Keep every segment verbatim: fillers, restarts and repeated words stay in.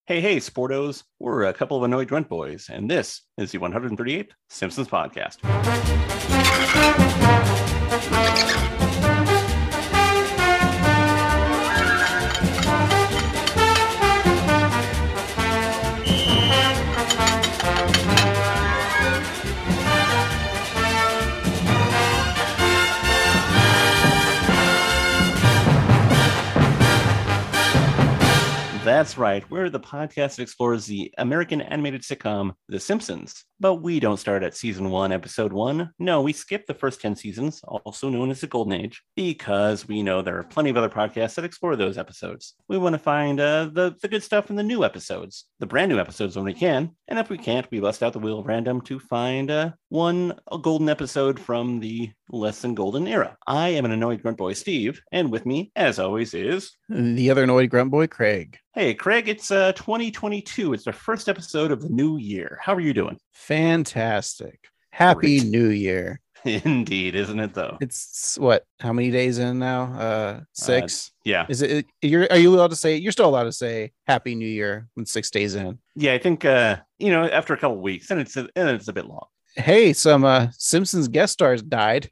Hey, hey, Sportos. We're a couple of annoyed grunt boys, and this is the one hundred thirty-eighth Simpsons Podcast. That's right. We're the podcast that explores the American animated sitcom, The Simpsons. But we don't start at season one, episode one. No, we skip the first ten seasons, also known as the Golden Age, because we know there are plenty of other podcasts that explore those episodes. We want to find uh, the, the good stuff in the new episodes, the brand new episodes when we can. And if we can't, we bust out the wheel of random to find uh, one a golden episode from the less than golden era. I am an annoyed grunt boy, Steve, and with me, as always, is the other annoyed grunt boy, Craig. Hey, Craig, it's uh, twenty twenty-two. It's the first episode of the new year. How are you doing? Fantastic. Happy Great. New Year. Indeed, isn't it, though? It's what? How many days in now? Uh, six? Uh, yeah. Is it? You're, are you allowed to say? You're still allowed to say Happy New Year when six days in? Yeah, I think, uh, you know, after a couple of weeks, and it's, a, and it's a bit long. Hey, some uh, Simpsons guest stars died.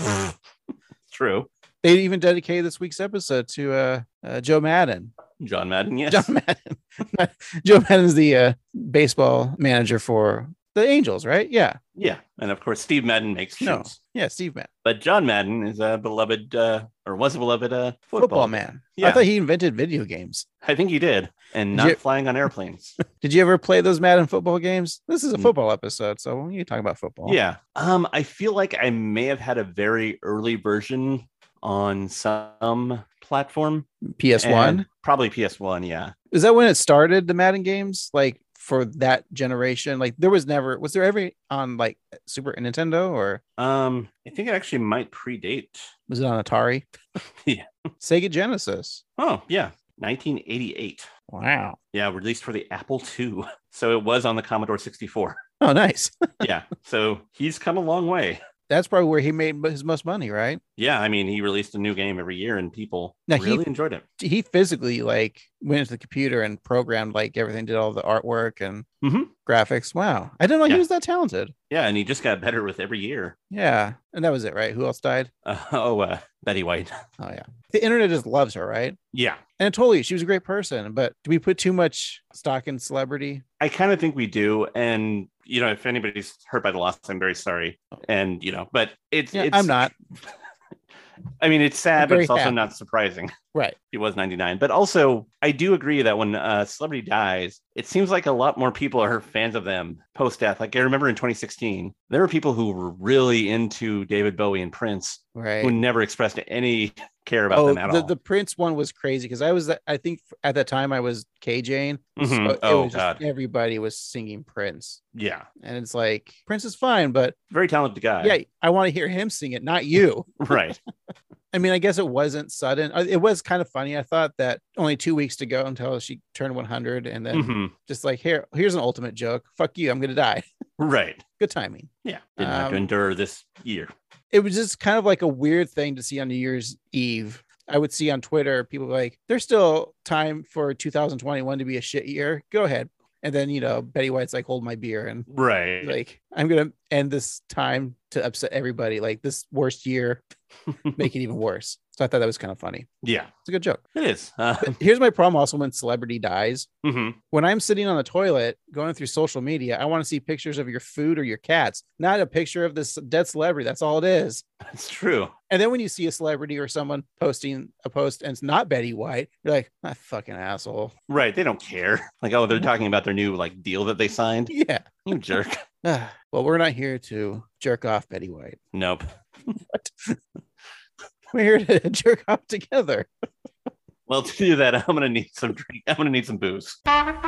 True. They even dedicated this week's episode to uh, uh, Joe Madden. John Madden, yes. John Madden. Joe Madden's the uh, baseball manager for the Angels, right? Yeah. Yeah. And of course, Steve Madden makes shoes. No. Yeah, Steve Madden. But John Madden is a beloved, uh, or was a beloved uh, football, football man. Yeah. I thought he invented video games. I think he did. And did not you... flying on airplanes. Did you ever play those Madden football games? This is a football episode, so you talk about football. Yeah. Um, I feel like I may have had a very early version on some platform. P S one? Probably P S one, yeah. Is that when it started, the Madden games? Like for that generation? Like there was never, was there ever on like Super Nintendo or? Um, I think it actually might predate. Was it on Atari? Yeah. Sega Genesis. Oh, yeah. nineteen eighty-eight. Wow. Yeah, released for the Apple two. So it was on the Commodore sixty-four. Oh, nice. Yeah. So he's come a long way. That's probably where he made his most money, right? Yeah, I mean, he released a new game every year, and people now, really he, enjoyed it. He physically like went into the computer and programmed like everything, did all the artwork and mm-hmm. graphics. Wow, I didn't know yeah. he was that talented. Yeah, and he just got better with every year. Yeah, and that was it, right? Who else died? Uh, oh, uh, Betty White. Oh yeah, the internet just loves her, right? Yeah, and totally, she was a great person. But do we put too much stock in celebrity? I kind of think we do, and. You know, if anybody's hurt by the loss, I'm very sorry. And, you know, but it's, yeah, it's I'm not. I mean, it's sad, but it's also happy. not surprising. Right. He was ninety-nine. But also, I do agree that when a celebrity dies, it seems like a lot more people are fans of them post-death. Like I remember in twenty sixteen, there were people who were really into David Bowie and Prince, right, who never expressed any care about oh, them at the, all. The Prince one was crazy because I was, I think at that time I was K Jane. Mm-hmm. So oh, was God. Everybody was singing Prince. Yeah. And it's like, Prince is fine, but very talented guy. Yeah. I want to hear him sing it, not you. Right. I mean, I guess it wasn't sudden. It was kind of funny. I thought that only two weeks to go until she turned one hundred. And then mm-hmm. just like, here, here's an ultimate joke. Fuck you. I'm going to die. Right. Good timing. Yeah. Didn't um, have to endure this year. It was just kind of like a weird thing to see on New Year's Eve. I would see on Twitter, people like, there's still time for two thousand twenty-one to be a shit year. Go ahead. And then, you know, Betty White's like, hold my beer. And right. Like, I'm going to end this time to upset everybody. Like this worst year, make it even worse. So I thought that was kind of funny. Yeah. It's a good joke. It is. Uh, here's my problem also when celebrity dies. Mm-hmm. When I'm sitting on the toilet going through social media, I want to see pictures of your food or your cats, not a picture of this dead celebrity. That's all it is. That's true. And then when you see a celebrity or someone posting a post and it's not Betty White, you're like, ah, fucking asshole. Right. They don't care. Like, oh, they're talking about their new like deal that they signed. Yeah. You jerk. Well, we're not here to jerk off Betty White. Nope. What? We're here to jerk off together. Well, to do that, I'm gonna need some drink. I'm gonna need some booze.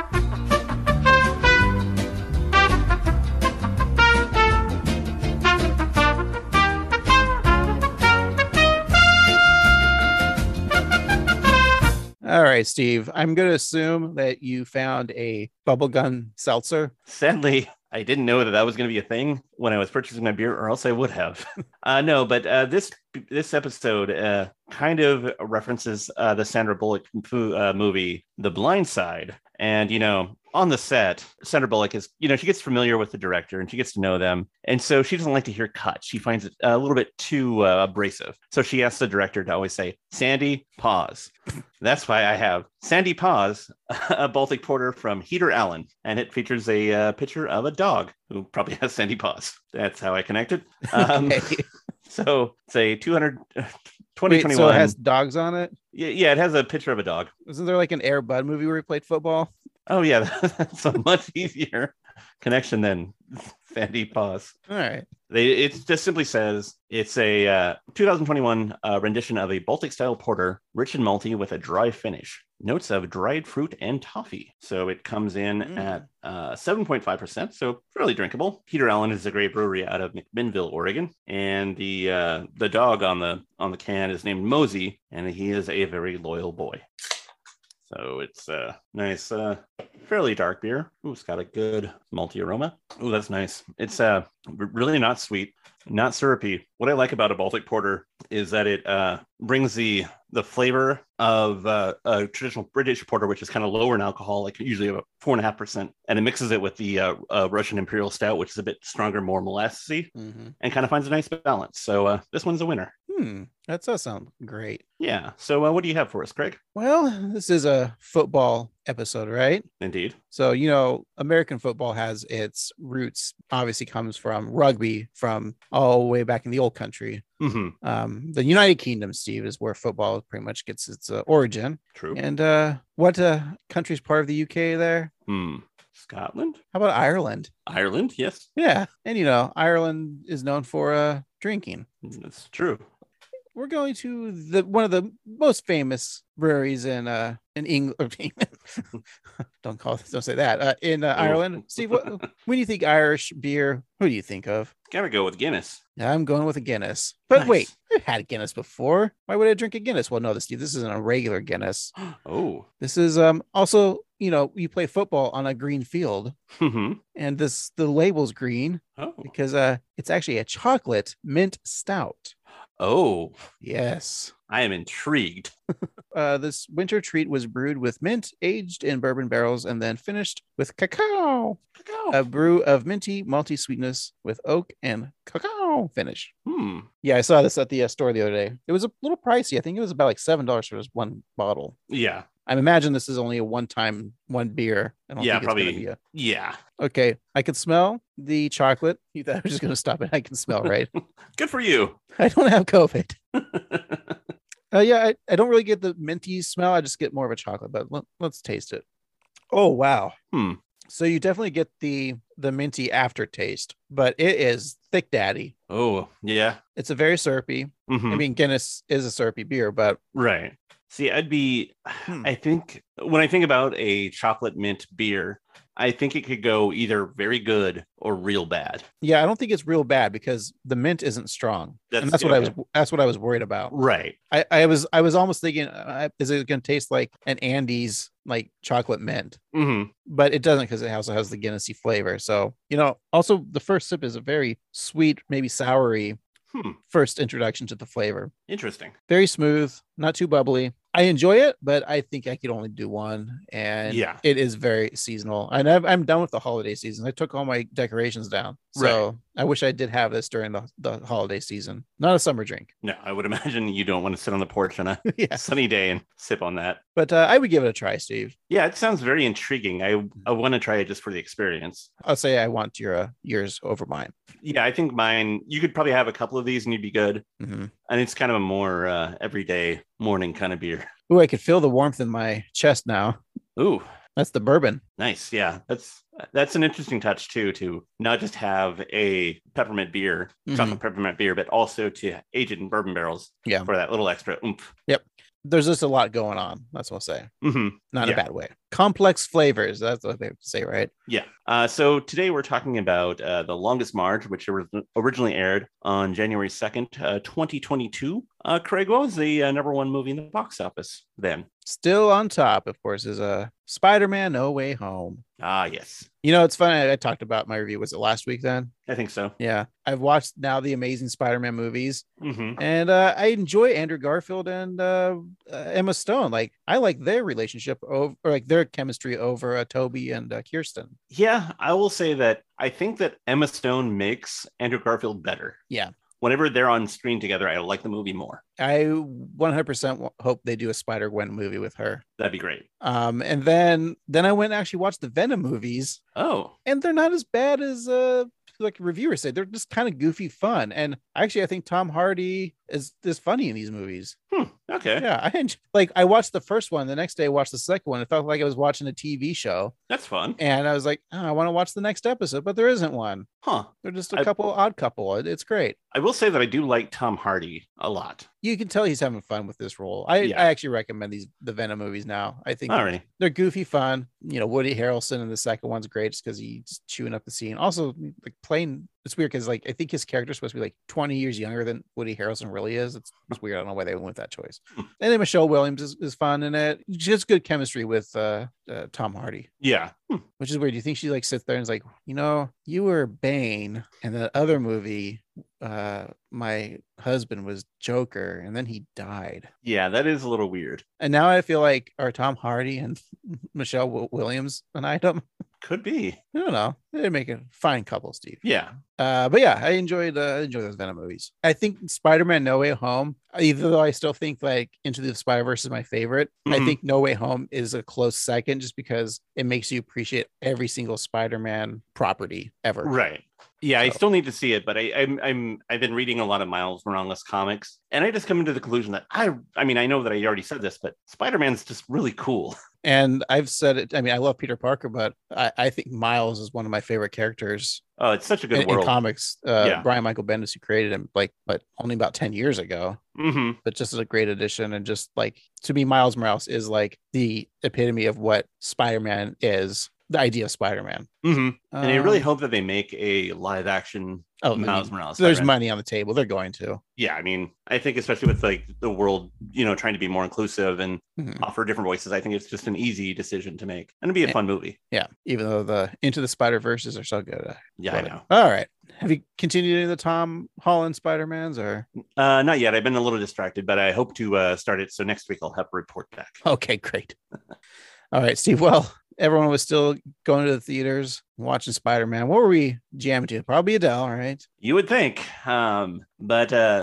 All right, Steve, I'm going to assume that you found a bubblegum seltzer. Sadly, I didn't know that that was going to be a thing when I was purchasing my beer, or else I would have. uh, no, but uh, this this episode uh, kind of references uh, the Sandra Bullock uh, movie, The Blind Side. And, you know, on the set, Sandra Bullock is, you know, she gets familiar with the director and she gets to know them. And so she doesn't like to hear cuts. She finds it a little bit too uh, abrasive. So she asks the director to always say, Sandy, pause. That's why I have Sandy Paws, a Baltic Porter from Heater Allen. And it features a uh, picture of a dog who probably has Sandy Paws. That's how I connected. Um, Okay. So it's a two hundred, twenty Wait, twenty-one. so it has dogs on it? Yeah, yeah, it has a picture of a dog. Isn't there like an Air Bud movie where he played football? Oh, yeah, that's a much easier connection than Sandy Paws. All right. They, it just simply says it's a uh, two thousand twenty-one uh, rendition of a Baltic-style porter, rich and malty with a dry finish. Notes of dried fruit and toffee. So it comes in mm. at uh, seven point five percent, so fairly drinkable. Heater Allen is a great brewery out of McMinnville, Oregon, and the uh, the dog on the on the can is named Mosey, and he is a very loyal boy. So it's a nice, uh, fairly dark beer. Ooh, it's got a good malty aroma. Ooh, that's nice. It's uh, really not sweet, not syrupy. What I like about a Baltic Porter is that it uh, brings the the flavor of uh, a traditional British porter, which is kind of lower in alcohol, like usually about four and a half percent, and it mixes it with the uh, uh, Russian Imperial Stout, which is a bit stronger, more molassy, mm-hmm. and kind of finds a nice balance. So uh, this one's a winner. Hmm, that does sound great. Yeah. So uh, what do you have for us, Craig? Well, this is a football episode, right? Indeed. So, you know, American football has its roots, obviously comes from rugby from all the way back in the old country. Mm-hmm. Um, the United Kingdom, Steve, is where football pretty much gets its uh, origin. True. And uh, what uh, country's part of the U K there? Hmm. Scotland? How about Ireland? Ireland, yes. Yeah. And, you know, Ireland is known for uh, drinking. That's true. We're going to the one of the most famous breweries in uh in England. don't call it, don't say that. Uh, in uh, Ireland. Steve, what, when you think Irish beer, who do you think of? Gotta go with Guinness. I'm going with a Guinness. But Nice. Wait, I've had Guinness before. Why would I drink a Guinness? Well, no, this Steve, this isn't a regular Guinness. Oh. This is um also, you know, you play football on a green field, Mm-hmm. and this the label's green Oh. because uh it's actually a chocolate mint stout. Oh. Yes. I am intrigued. Uh, this winter treat was brewed with mint, aged in bourbon barrels, and then finished with cacao. Cacao. A brew of minty, malty sweetness with oak and cacao finish. Hmm. Yeah, I saw this at the uh, store the other day. It was a little pricey. I think it was about like seven dollars for just one bottle. Yeah. I imagine this is only a one-time one beer. I don't Yeah, think it's gonna probably. be a... Yeah. Okay, I can smell the chocolate. You thought I was just going to stop it. I can smell, right? Good for you. I don't have COVID. Uh, yeah, I, I don't really get the minty smell. I just get more of a chocolate, but let, let's taste it. Oh, wow. Hmm. So you definitely get the the minty aftertaste, but it is thick daddy. Oh, yeah. It's a very syrupy. Mm-hmm. I mean, Guinness is a syrupy beer, but Right. See, I'd be, Hmm. I think when I think about a chocolate mint beer, I think it could go either very good or real bad. yeah, I don't think it's real bad because the mint isn't strong, That's- and that's what I was okay. that's what I was worried about. Right. I, I was I was almost thinking, uh, is it going to taste like an Andes like chocolate mint? Mm-hmm. But it doesn't because it also has the Guinnessy flavor. So, you know, also the first sip is a very sweet, maybe soury Hmm. first introduction to the flavor. Interesting. Very smooth, not too bubbly. I enjoy it, but I think I could only do one. And Yeah. it is very seasonal. And I've, I'm done with the holiday season. I took all my decorations down. So I wish I did have this during the, the holiday season. Not a summer drink. No, I would imagine you don't want to sit on the porch on a Yeah. sunny day and sip on that. But uh, I would give it a try, Steve. Yeah, it sounds very intriguing. I I want to try it just for the experience. I'll say I want your uh, yours over mine. Yeah, I think mine, you could probably have a couple of these and you'd be good. Mm-hmm. And it's kind of a more uh, everyday morning kind of beer. Ooh, I could feel the warmth in my chest now. Ooh, That's the bourbon. nice. Yeah, that's that's an interesting touch too, to not just have a peppermint beer, Mhm. chocolate peppermint beer, but also to age it in bourbon barrels Yeah. for that little extra oomph. There's just a lot going on. That's what I'll say. Mm-hmm. Not in Yeah. a bad way. Complex flavors. That's what they say, right? Yeah. Uh, so today we're talking about uh, The Longest March, which was originally aired on January second, uh, twenty twenty-two Uh, Craig, what was the uh, number one movie in the box office then? Still on top, of course, is a uh, Spider-Man No Way Home. Ah, yes. You know, it's funny. I, I talked about my review. Was it last week then? I think so. Yeah. I've watched now the Amazing Spider-Man movies, mm-hmm. and uh, I enjoy Andrew Garfield and uh, uh, Emma Stone. Like, I like their relationship over, or like their chemistry over uh, Toby and uh, Kirsten. Yeah, I will say that I think that Emma Stone makes Andrew Garfield better. Yeah. Whenever they're on screen together, I like the movie more. I one hundred percent hope they do a Spider-Gwen movie with her. That'd be great. Um, and then then I went and actually watched the Venom movies. Oh. And they're not as bad as uh like reviewers say. They're just kind of goofy fun. And actually, I think Tom Hardy is is funny in these movies. Hmm. Okay. Yeah, I enjoy, like I watched the first one. The next day, I watched the second one. It felt like I was watching a T V show. That's fun. And I was like, oh, I want to watch the next episode, but there isn't one. Huh? They're just a I, couple odd couple. It's great. I will say that I do like Tom Hardy a lot. You can tell he's having fun with this role. I, yeah. I actually recommend these the Venom movies now. I think Alrighty. they're goofy fun. You know, Woody Harrelson in the second one's great just because he's chewing up the scene. Also, like playing, it's weird because like I think his character's supposed to be like twenty years younger than Woody Harrelson really is. It's, it's weird. I don't know why they went with that choice. And then Michelle Williams is, is fun in it. Just good chemistry with uh, uh, Tom Hardy. Yeah. Hmm. Which is weird. Do you think she like sits there and is like, you know, you were Bane, and the other movie, uh, my husband was Joker, and then he died. Yeah, that is a little weird. And now I feel like are Tom Hardy and Michelle w- Williams an item? Could be. I don't know. They make a fine couple, Steve. Yeah. Uh, but yeah, I enjoyed uh, I enjoyed those Venom movies. I think Spider-Man No Way Home, even though I still think like Into the Spider-Verse is my favorite, mm-hmm. I think No Way Home is a close second just because it makes you appreciate every single Spider-Man property ever. Right. Yeah, so. I still need to see it, but I, I'm I'm I've been reading a lot of Miles Morales comics, and I just come into the conclusion that I I mean I know that I already said this, but Spider-Man's just really cool. And I've said it. I mean, I love Peter Parker, but I, I think Miles is one of my favorite characters. Oh, it's such a good in, world. In comics. Uh, yeah. Brian Michael Bendis, who created him, like, but only about ten years ago. Mm-hmm. But just as a great addition, and just like to me, Miles Morales is like the epitome of what Spider-Man is. The idea of Spider-Man. Mm-hmm. Um, and I really hope that they make a live action oh, Miles I mean, Morales. So there's Spider-Man. money on the table. They're going to. Yeah, I mean, I think especially with like the world, you know, trying to be more inclusive and mm-hmm. offer different voices, I think it's just an easy decision to make. And it'd be a yeah. fun movie. Yeah, even though the Into the Spider-Verses are so good. Yeah, I know. It. All right. Have you continued any of the Tom Holland Spider-Mans or? Uh, not yet. I've been a little distracted, but I hope to uh, start it. So next week I'll have a report back. Okay, great. All right, Steve. Well, everyone was still going to the theaters watching Spider-Man. What were we jamming to? Probably Adele, right? You would think. Um, but uh,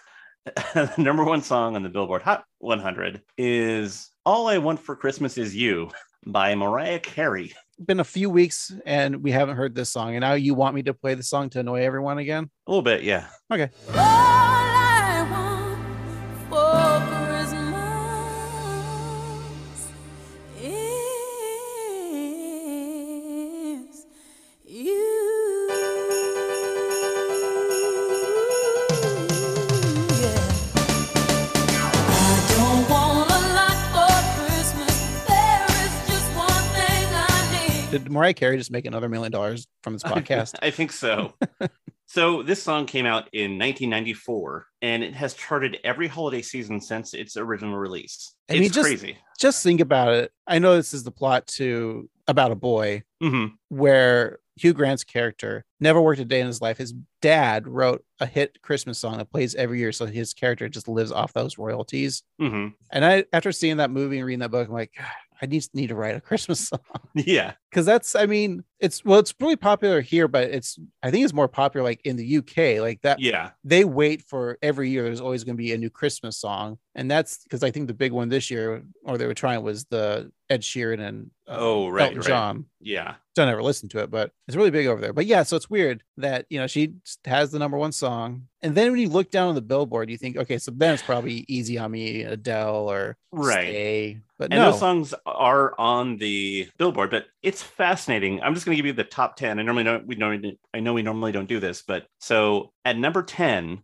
the number one song on the Billboard Hot one hundred is All I Want for Christmas Is You by Mariah Carey. Been a few weeks and we haven't heard this song. And now you want me to play the song to annoy everyone again? A little bit, yeah. Okay. All I want for Christmas is you. Yeah. I don't want a lot for Christmas. There is just one thing I need. Did Mariah Carey just make another million dollars from this podcast? I think so. So this song came out in nineteen ninety-four, and it has charted every holiday season since its original release. I mean, it's just, crazy. Just think about it. I know this is the plot to About a Boy, mm-hmm. where Hugh Grant's character never worked a day in his life. His dad wrote a hit Christmas song that plays every year, so his character just lives off those royalties. Mm-hmm. And I, after seeing that movie and reading that book, I'm like, God, I need, need to write a Christmas song. Yeah. Because that's, I mean, it's, well, it's really popular here, but it's, I think it's more popular like in the U K, like that. Yeah. They wait for every year. There's always going to be a new Christmas song. And that's because I think the big one this year, or they were trying, was the Ed Sheeran and uh, oh, right, Elton right. John. Yeah. Don't ever listen to it, but it's really big over there. But yeah, so it's weird that, you know, she has the number one song. And then when you look down on the Billboard, you think, okay, so then it's probably Easy on Me, Adele, or right. Stay. But and no. those songs are on the Billboard, but it's fascinating. I'm just going to give you the top ten. I normally don't, we normally, I know we normally don't do this, but so at number ten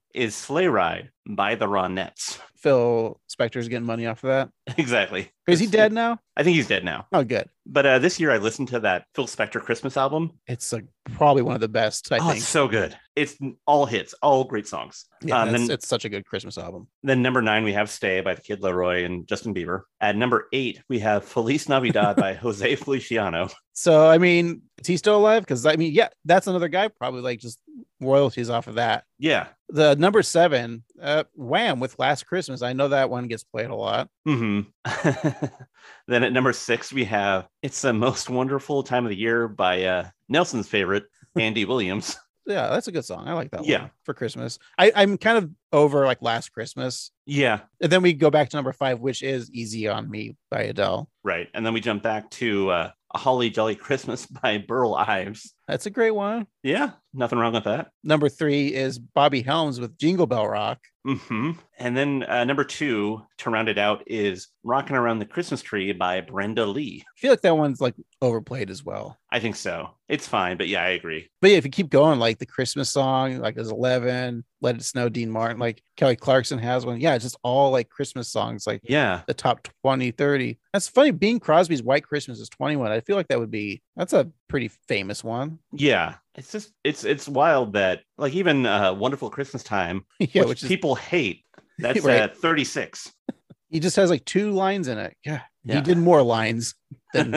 is Sleigh Ride by the Ronettes. Phil Spector's getting money off of that. Exactly. Is he dead now? I think he's dead now. Oh, good. But uh, this year I listened to that Phil Spector Christmas album. It's like probably one of the best, I oh, think. It's so good. It's all hits, all great songs. Yeah, um, it's, then, it's such a good Christmas album. Then number nine, we have Stay by the Kid Laroi and Justin Bieber. At number eight, we have Feliz Navidad by Jose Feliciano. So, I mean, is he still alive? Because, I mean, yeah, that's another guy probably like just royalties off of that. Yeah. The number seven, uh, Wham! With Last Christmas. I know that one gets played a lot. Mm-hmm. Then at number six, we have It's the Most Wonderful Time of the Year by uh, Nelson's favorite, Andy Williams. Yeah, that's a good song. I like that Yeah. one for Christmas. I, I'm kind of over like Last Christmas. Yeah. And then we go back to number five, which is Easy on Me by Adele. Right. And then we jump back to uh, A Holly Jolly Christmas by Burl Ives. That's a great one. Yeah. Nothing wrong with that. Number three is Bobby Helms with Jingle Bell Rock. Mm-hmm. And then uh, number two, to round it out, is Rockin' Around the Christmas Tree by Brenda Lee. I feel like that one's like overplayed as well. I think so. It's fine, but yeah, I agree. But yeah, if you keep going, like the Christmas song, like there's eleven, Let It Snow, Dean Martin, like Kelly Clarkson has one. Yeah, it's just all like Christmas songs, like Yeah. the top twenty, thirty. That's funny. Bing Crosby's White Christmas is twenty-one. I feel like that would be, that's a pretty famous one. Yeah. It's just, it's it's wild that, like, even uh, Wonderful Christmas Time, Yeah, which, which is, people hate, that's Right. uh, thirty-six. he just has like two lines in it. Yeah. Yeah. He did more lines than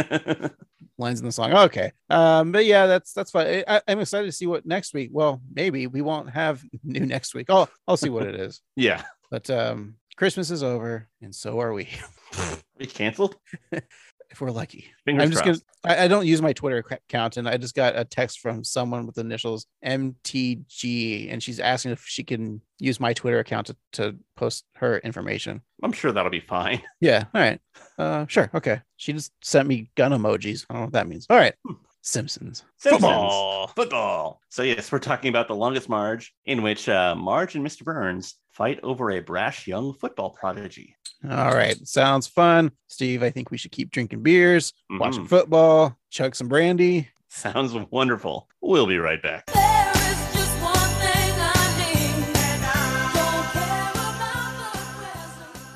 lines in the song. Okay. Um, but yeah, that's that's fine. I, I'm excited to see what next week. Well, maybe we won't have new next week. I'll I'll see what it is. Yeah. But um, Christmas is over, and so are we. We canceled? If we're lucky. Fingers I'm just crossed. gonna. I, I don't use my Twitter ac- account, and I just got a text from someone with the initials M T G, and she's asking if she can use my Twitter account to, to post her information. I'm sure that'll be fine. Yeah. All right. Uh, sure. Okay. She just sent me gun emojis. I don't know what that means. All right. Simpsons. Simpsons. Football. Football. So yes, we're talking about The Longest Marge, in which uh, Marge and Mister Burns fight over a brash young football prodigy. All right. Sounds fun. Steve, I think we should keep drinking beers, watching Mhm. football, chug some brandy. Sounds wonderful. We'll be right back. There is just one thing I need, and I don't care about the present.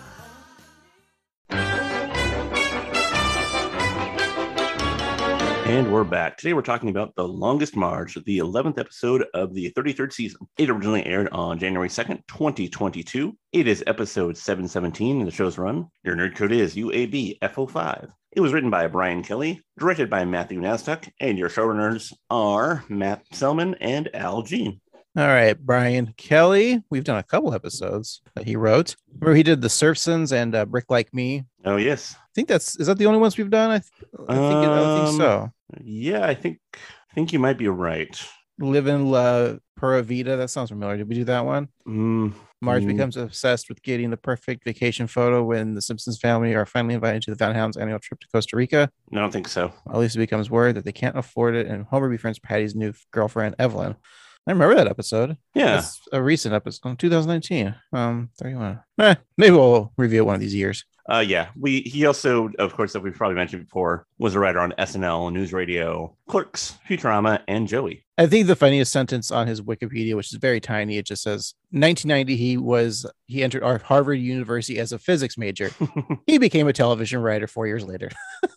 And we're back. Today we're talking about The Longest Marge, the eleventh episode of the thirty-third season. It originally aired on January second, twenty twenty-two. It is episode seven seventeen in the show's run. Your nerd code is U A B F O five. It was written by Brian Kelly, directed by Matthew Nastuk, and your showrunners are Matt Selman and Al Jean. All right, Brian Kelly. We've done a couple episodes that he wrote. Remember, he did The Surfsons and uh, Brick Like Me. Oh, yes. I think that's is that the only ones we've done? I, th- I think it, I think Um, so. Yeah, I think I think you might be right. Live in La Pura Vida. That sounds familiar. Did we do that one? Mm, Marge Mm. becomes obsessed with getting the perfect vacation photo when the Simpsons family are finally invited to the Van Hound's annual trip to Costa Rica. I don't think so. Lisa becomes worried that they can't afford it, and Homer befriends Patty's new girlfriend, Evelyn. I remember that episode. Yeah. That's a recent episode, twenty nineteen. Um, thirty-one. Eh, maybe we'll review it one of these years. Uh, yeah, we he also, of course, that we've probably mentioned before, was a writer on S N L, News Radio, Clerks, Futurama, and Joey. I think the funniest sentence on his Wikipedia, which is very tiny, it just says nineteen ninety he was he entered our Harvard University as a physics major. He became a television writer four years later.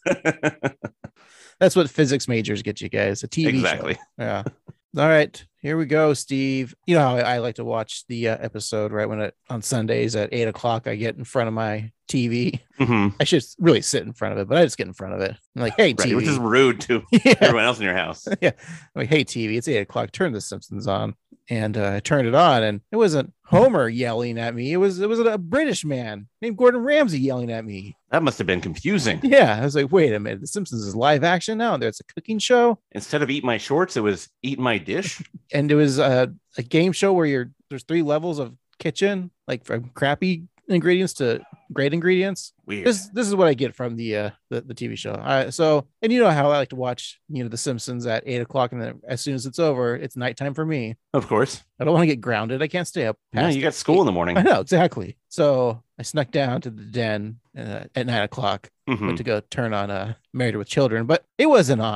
That's what physics majors get you guys, a T V Exactly. show. Yeah. All right, here we go, Steve. You know how I, I like to watch the uh, episode right when it on Sundays at eight o'clock. I get in front of my T V. Mhm. I should really sit in front of it, but I just get in front of it. I'm like, hey, Right, T V. which is rude to yeah. everyone else in your house. yeah. I'm like, hey, T V, it's eight o'clock. Turn the Simpsons on. And uh, I turned it on, and it wasn't Homer yelling at me. It was it was a British man named Gordon Ramsay yelling at me. That must have been confusing. Yeah, I was like, wait a minute, The Simpsons is live action now. There's a cooking show, Instead of eat my shorts, it was eat my dish. and it was a, a game show where you're there's three levels of kitchen, like from crappy ingredients to great ingredients. Weird. This this is what I get from the uh the, the T V show. Uh, so and you know how I like to watch you know The Simpsons at eight o'clock, and then as soon as it's over, it's nighttime for me. Of course. I don't want to get grounded. I can't stay up. No, past you got school in the morning. I know exactly. So I snuck down to the den uh, at nine o'clock. Mhm. Went to go turn on uh, Married with Children, but it wasn't on.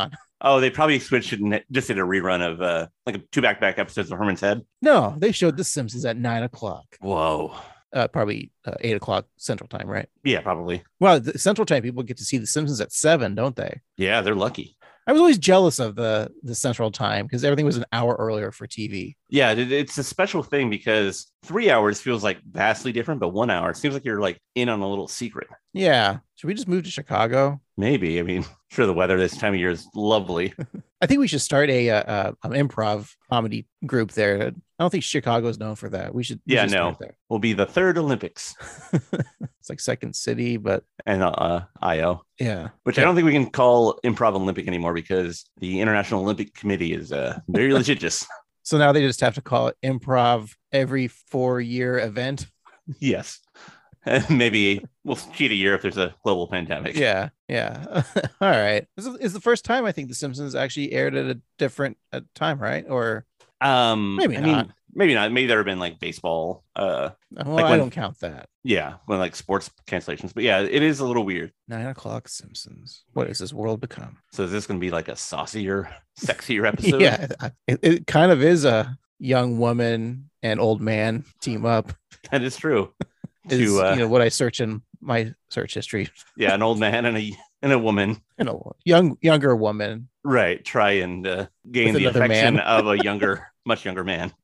Oh, they probably switched it and just did a rerun of uh, like two back-to-back episodes of Herman's Head. No, they showed The Simpsons at nine o'clock. Whoa. Uh, probably uh, eight o'clock Central Time, right? Yeah, probably. Well, the Central Time people get to see The Simpsons at seven, don't they? Yeah, they're lucky. I was always jealous of the the Central Time because everything was an hour earlier for T V. Yeah, it, it's a special thing because three hours feels like vastly different, but one hour it seems like you're like in on a little secret. Yeah. Should we just move to Chicago? Maybe. I mean, sure, the weather this time of year is lovely. I think we should start a uh, an improv comedy group there. I don't think Chicago is known for that. We should. We Yeah, should no. start there. Will be the third Olympics It's like Second City, but and uh, I O, yeah. which I don't think we can call improv Olympic anymore because the International Olympic Committee is uh, very litigious. So now they just have to call it improv every four year event. Yes. And maybe we'll cheat a year if there's a global pandemic. Yeah, yeah. All right. This is, is the first time I think The Simpsons actually aired at a different uh, time, right? Or Um, Maybe I not. mean, maybe not. Maybe there have been like baseball. Uh, well, Like I when- don't count that. yeah, when like sports cancellations. But yeah, it is a little weird. Nine o'clock Simpsons. What has this world become? So is this going to be like a saucier, sexier episode? Yeah, I- it, it kind of is a young woman and old man team up. that is true. Is to uh, you know what I search in my search history. yeah, an old man and a and a woman, You know, young younger woman. right? Try and uh, gain With the another affection man. of a younger, much younger man.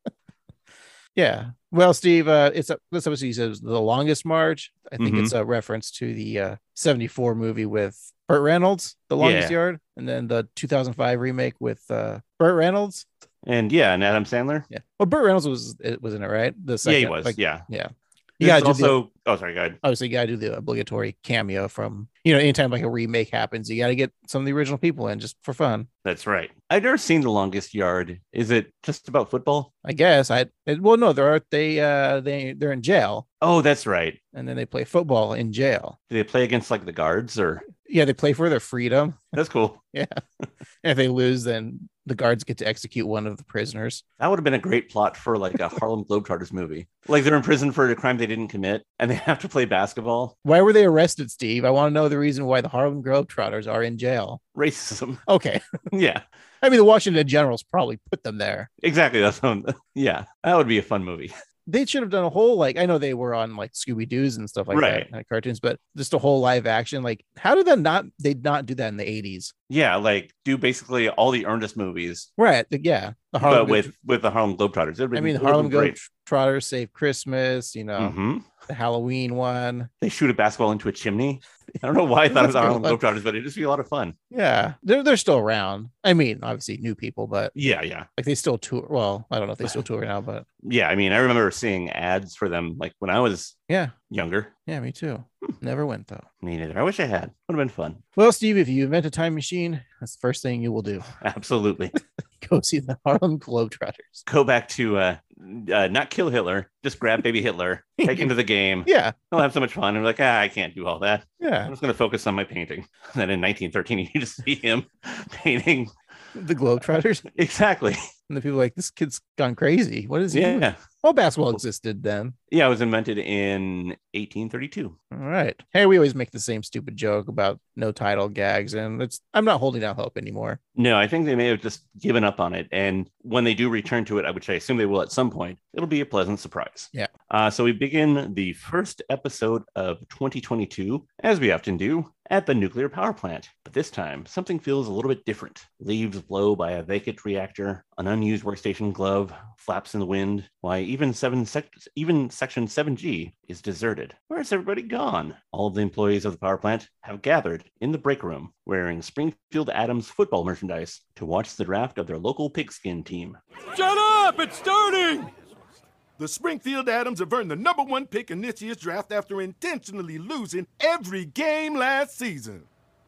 Yeah. Well, Steve, uh, it's a, this episode says the longest march. I think Mhm. it's a reference to the uh, seventy-four movie with Burt Reynolds, The Longest Yeah. Yard, and then the two thousand five remake with uh, Burt Reynolds. And yeah, and Adam Sandler. Yeah. Well, Burt Reynolds was it was in it, right? The Yeah, second, he was. like, yeah. yeah. This You is gotta do the, also. Oh, sorry. Go ahead. obviously you gotta do the obligatory cameo from, you know, anytime like a remake happens, you gotta get some of the original people in just for fun. That's right. I've never seen The Longest Yard. Is it just about football? I guess. I it, well no, they're they uh they they're in jail Oh, that's right. and then they play football in jail. Do they play against like the guards or? Yeah, they play for their freedom. That's cool. Yeah. And if they lose, then the guards get to execute one of the prisoners. That would have been a great plot for like a Harlem Globetrotters movie. Like they're in prison for a crime they didn't commit and they have to play basketball. Why were they arrested, Steve? I want to know the reason why the Harlem Globetrotters are in jail. Racism. Okay. Yeah, I mean, the Washington Generals probably put them there. exactly. That's what, yeah, that would be a fun movie. They should have done a whole, like, I know they were on like Scooby Doo's and stuff like Right. that, like cartoons, but just a whole live action. Like, how did that not, they not do that in the eighties? Yeah, like do basically all the Ernest movies, Right. Yeah. The Harlem, but with with the Harlem Globetrotters. It'd I been- mean, the it would've Harlem been great. Globetrotters Save Christmas, you know, Mhm. the Halloween one. They shoot a basketball into a chimney. I don't know why I thought it was the That's Harlem cool. Globetrotters, but it'd just be a lot of fun. Yeah. They're, they're still around. I mean, obviously new people, but Yeah, yeah, like they still tour. Well, I don't know if they still tour now, but yeah. I mean, I remember seeing ads for them like when I was yeah. younger. Yeah, me too. Never went though. Me neither. I wish I had. Would have been fun. Well, Steve, if you invent a time machine, that's the first thing you will do. Absolutely. Go see the Harlem Globetrotters. Go back to uh, uh not kill Hitler, just grab baby Hitler, take him to the game. Yeah. He'll have so much fun. I'm like, ah, I can't do all that. I'm Yeah. just going to focus on my painting. And then in nineteen thirteen, you just see him painting. The Globetrotters. Exactly. And the people are like, this kid's gone crazy. What is he doing? Yeah. Well, basketball existed then. Yeah. It was invented in eighteen thirty-two. All right. Hey, we always make the same stupid joke about no title gags, and it's I'm not holding out hope anymore. No, I think they may have just given up on it. And when they do return to it, which I assume they will at some point, it'll be a pleasant surprise. Yeah. Uh, so we begin the first episode of twenty twenty-two, as we often do, at the nuclear power plant. But this time, something feels a little bit different. Leaves blow by a vacant reactor, an unused workstation glove flaps in the wind. Why, even seven sec- even section seven G is deserted. Where's everybody gone? All of the employees of the power plant have gathered in the break room, wearing Springfield Adams football merchandise to watch the draft of their local pigskin team. Shut up! It's starting! The Springfield Adams have earned the number one pick in this year's draft after intentionally losing every game last season.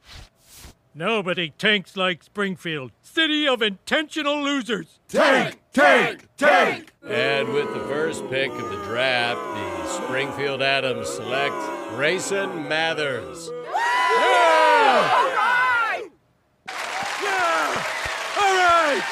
Nobody tanks like Springfield, city of intentional losers. Tank! Tank! Tank! And with the first pick of the draft, the Springfield Adams select Grayson Mathers. Yeah! All right! Yeah! All right!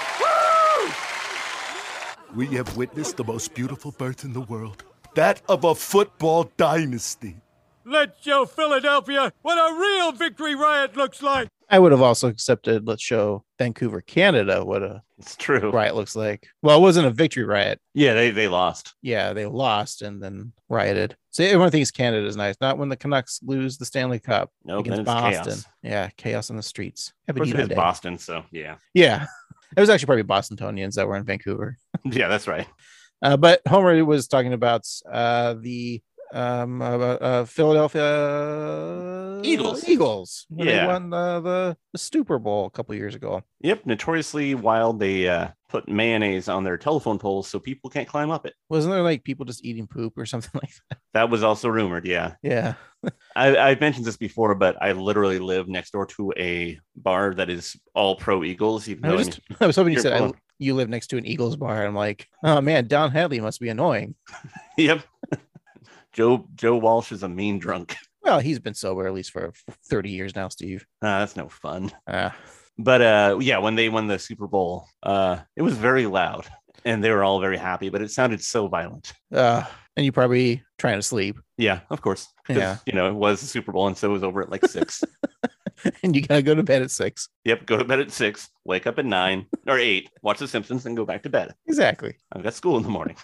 Woo! We have witnessed the most beautiful birth in the world, that of a football dynasty. Let's show Philadelphia what a real victory riot looks like. I would have also accepted, let's show Vancouver, Canada, what a It's true. riot looks like. Well, it wasn't a victory riot. Yeah, they, they lost. Yeah, they lost and then rioted. So everyone thinks Canada is nice. Not when the Canucks lose the Stanley Cup Nope, then against it's Boston. chaos. Yeah, chaos in the streets. Of Happy course, it Dino is Day. Boston, so yeah. Yeah, it was actually probably Bostonians that were in Vancouver. Yeah, that's right. Uh, but Homer was talking about uh, the um, uh, uh, Philadelphia Eagles. Eagles. When Yeah. they won the, the the Super Bowl a couple years ago. Yep, notoriously wild. They uh, put mayonnaise on their telephone poles so people can't climb up it. Wasn't there like people just eating poop or something like that? That was also rumored, yeah. Yeah. I, I've mentioned this before, but I literally live next door to a bar that is all pro Eagles. Even I though was, I just, mean, I was hoping you you're said I, pulling- you live next to an Eagles bar. I'm like, oh man, Don Hadley must be annoying. yep. Joe Joe Walsh is a mean drunk. Well, he's been sober at least for thirty years now, Steve. Uh, that's no fun. Uh, But uh, yeah, when they won the Super Bowl, uh, it was very loud, and they were all very happy. But it sounded so violent. uh, and you probably trying to sleep. Yeah, of course. 'Cause, Yeah. you know, it was the Super Bowl, and so it was over at like six. And you gotta go to bed at six. Yep, go to bed at six, wake up at nine or eight, watch The Simpsons, and go back to bed. Exactly. I've got school in the morning.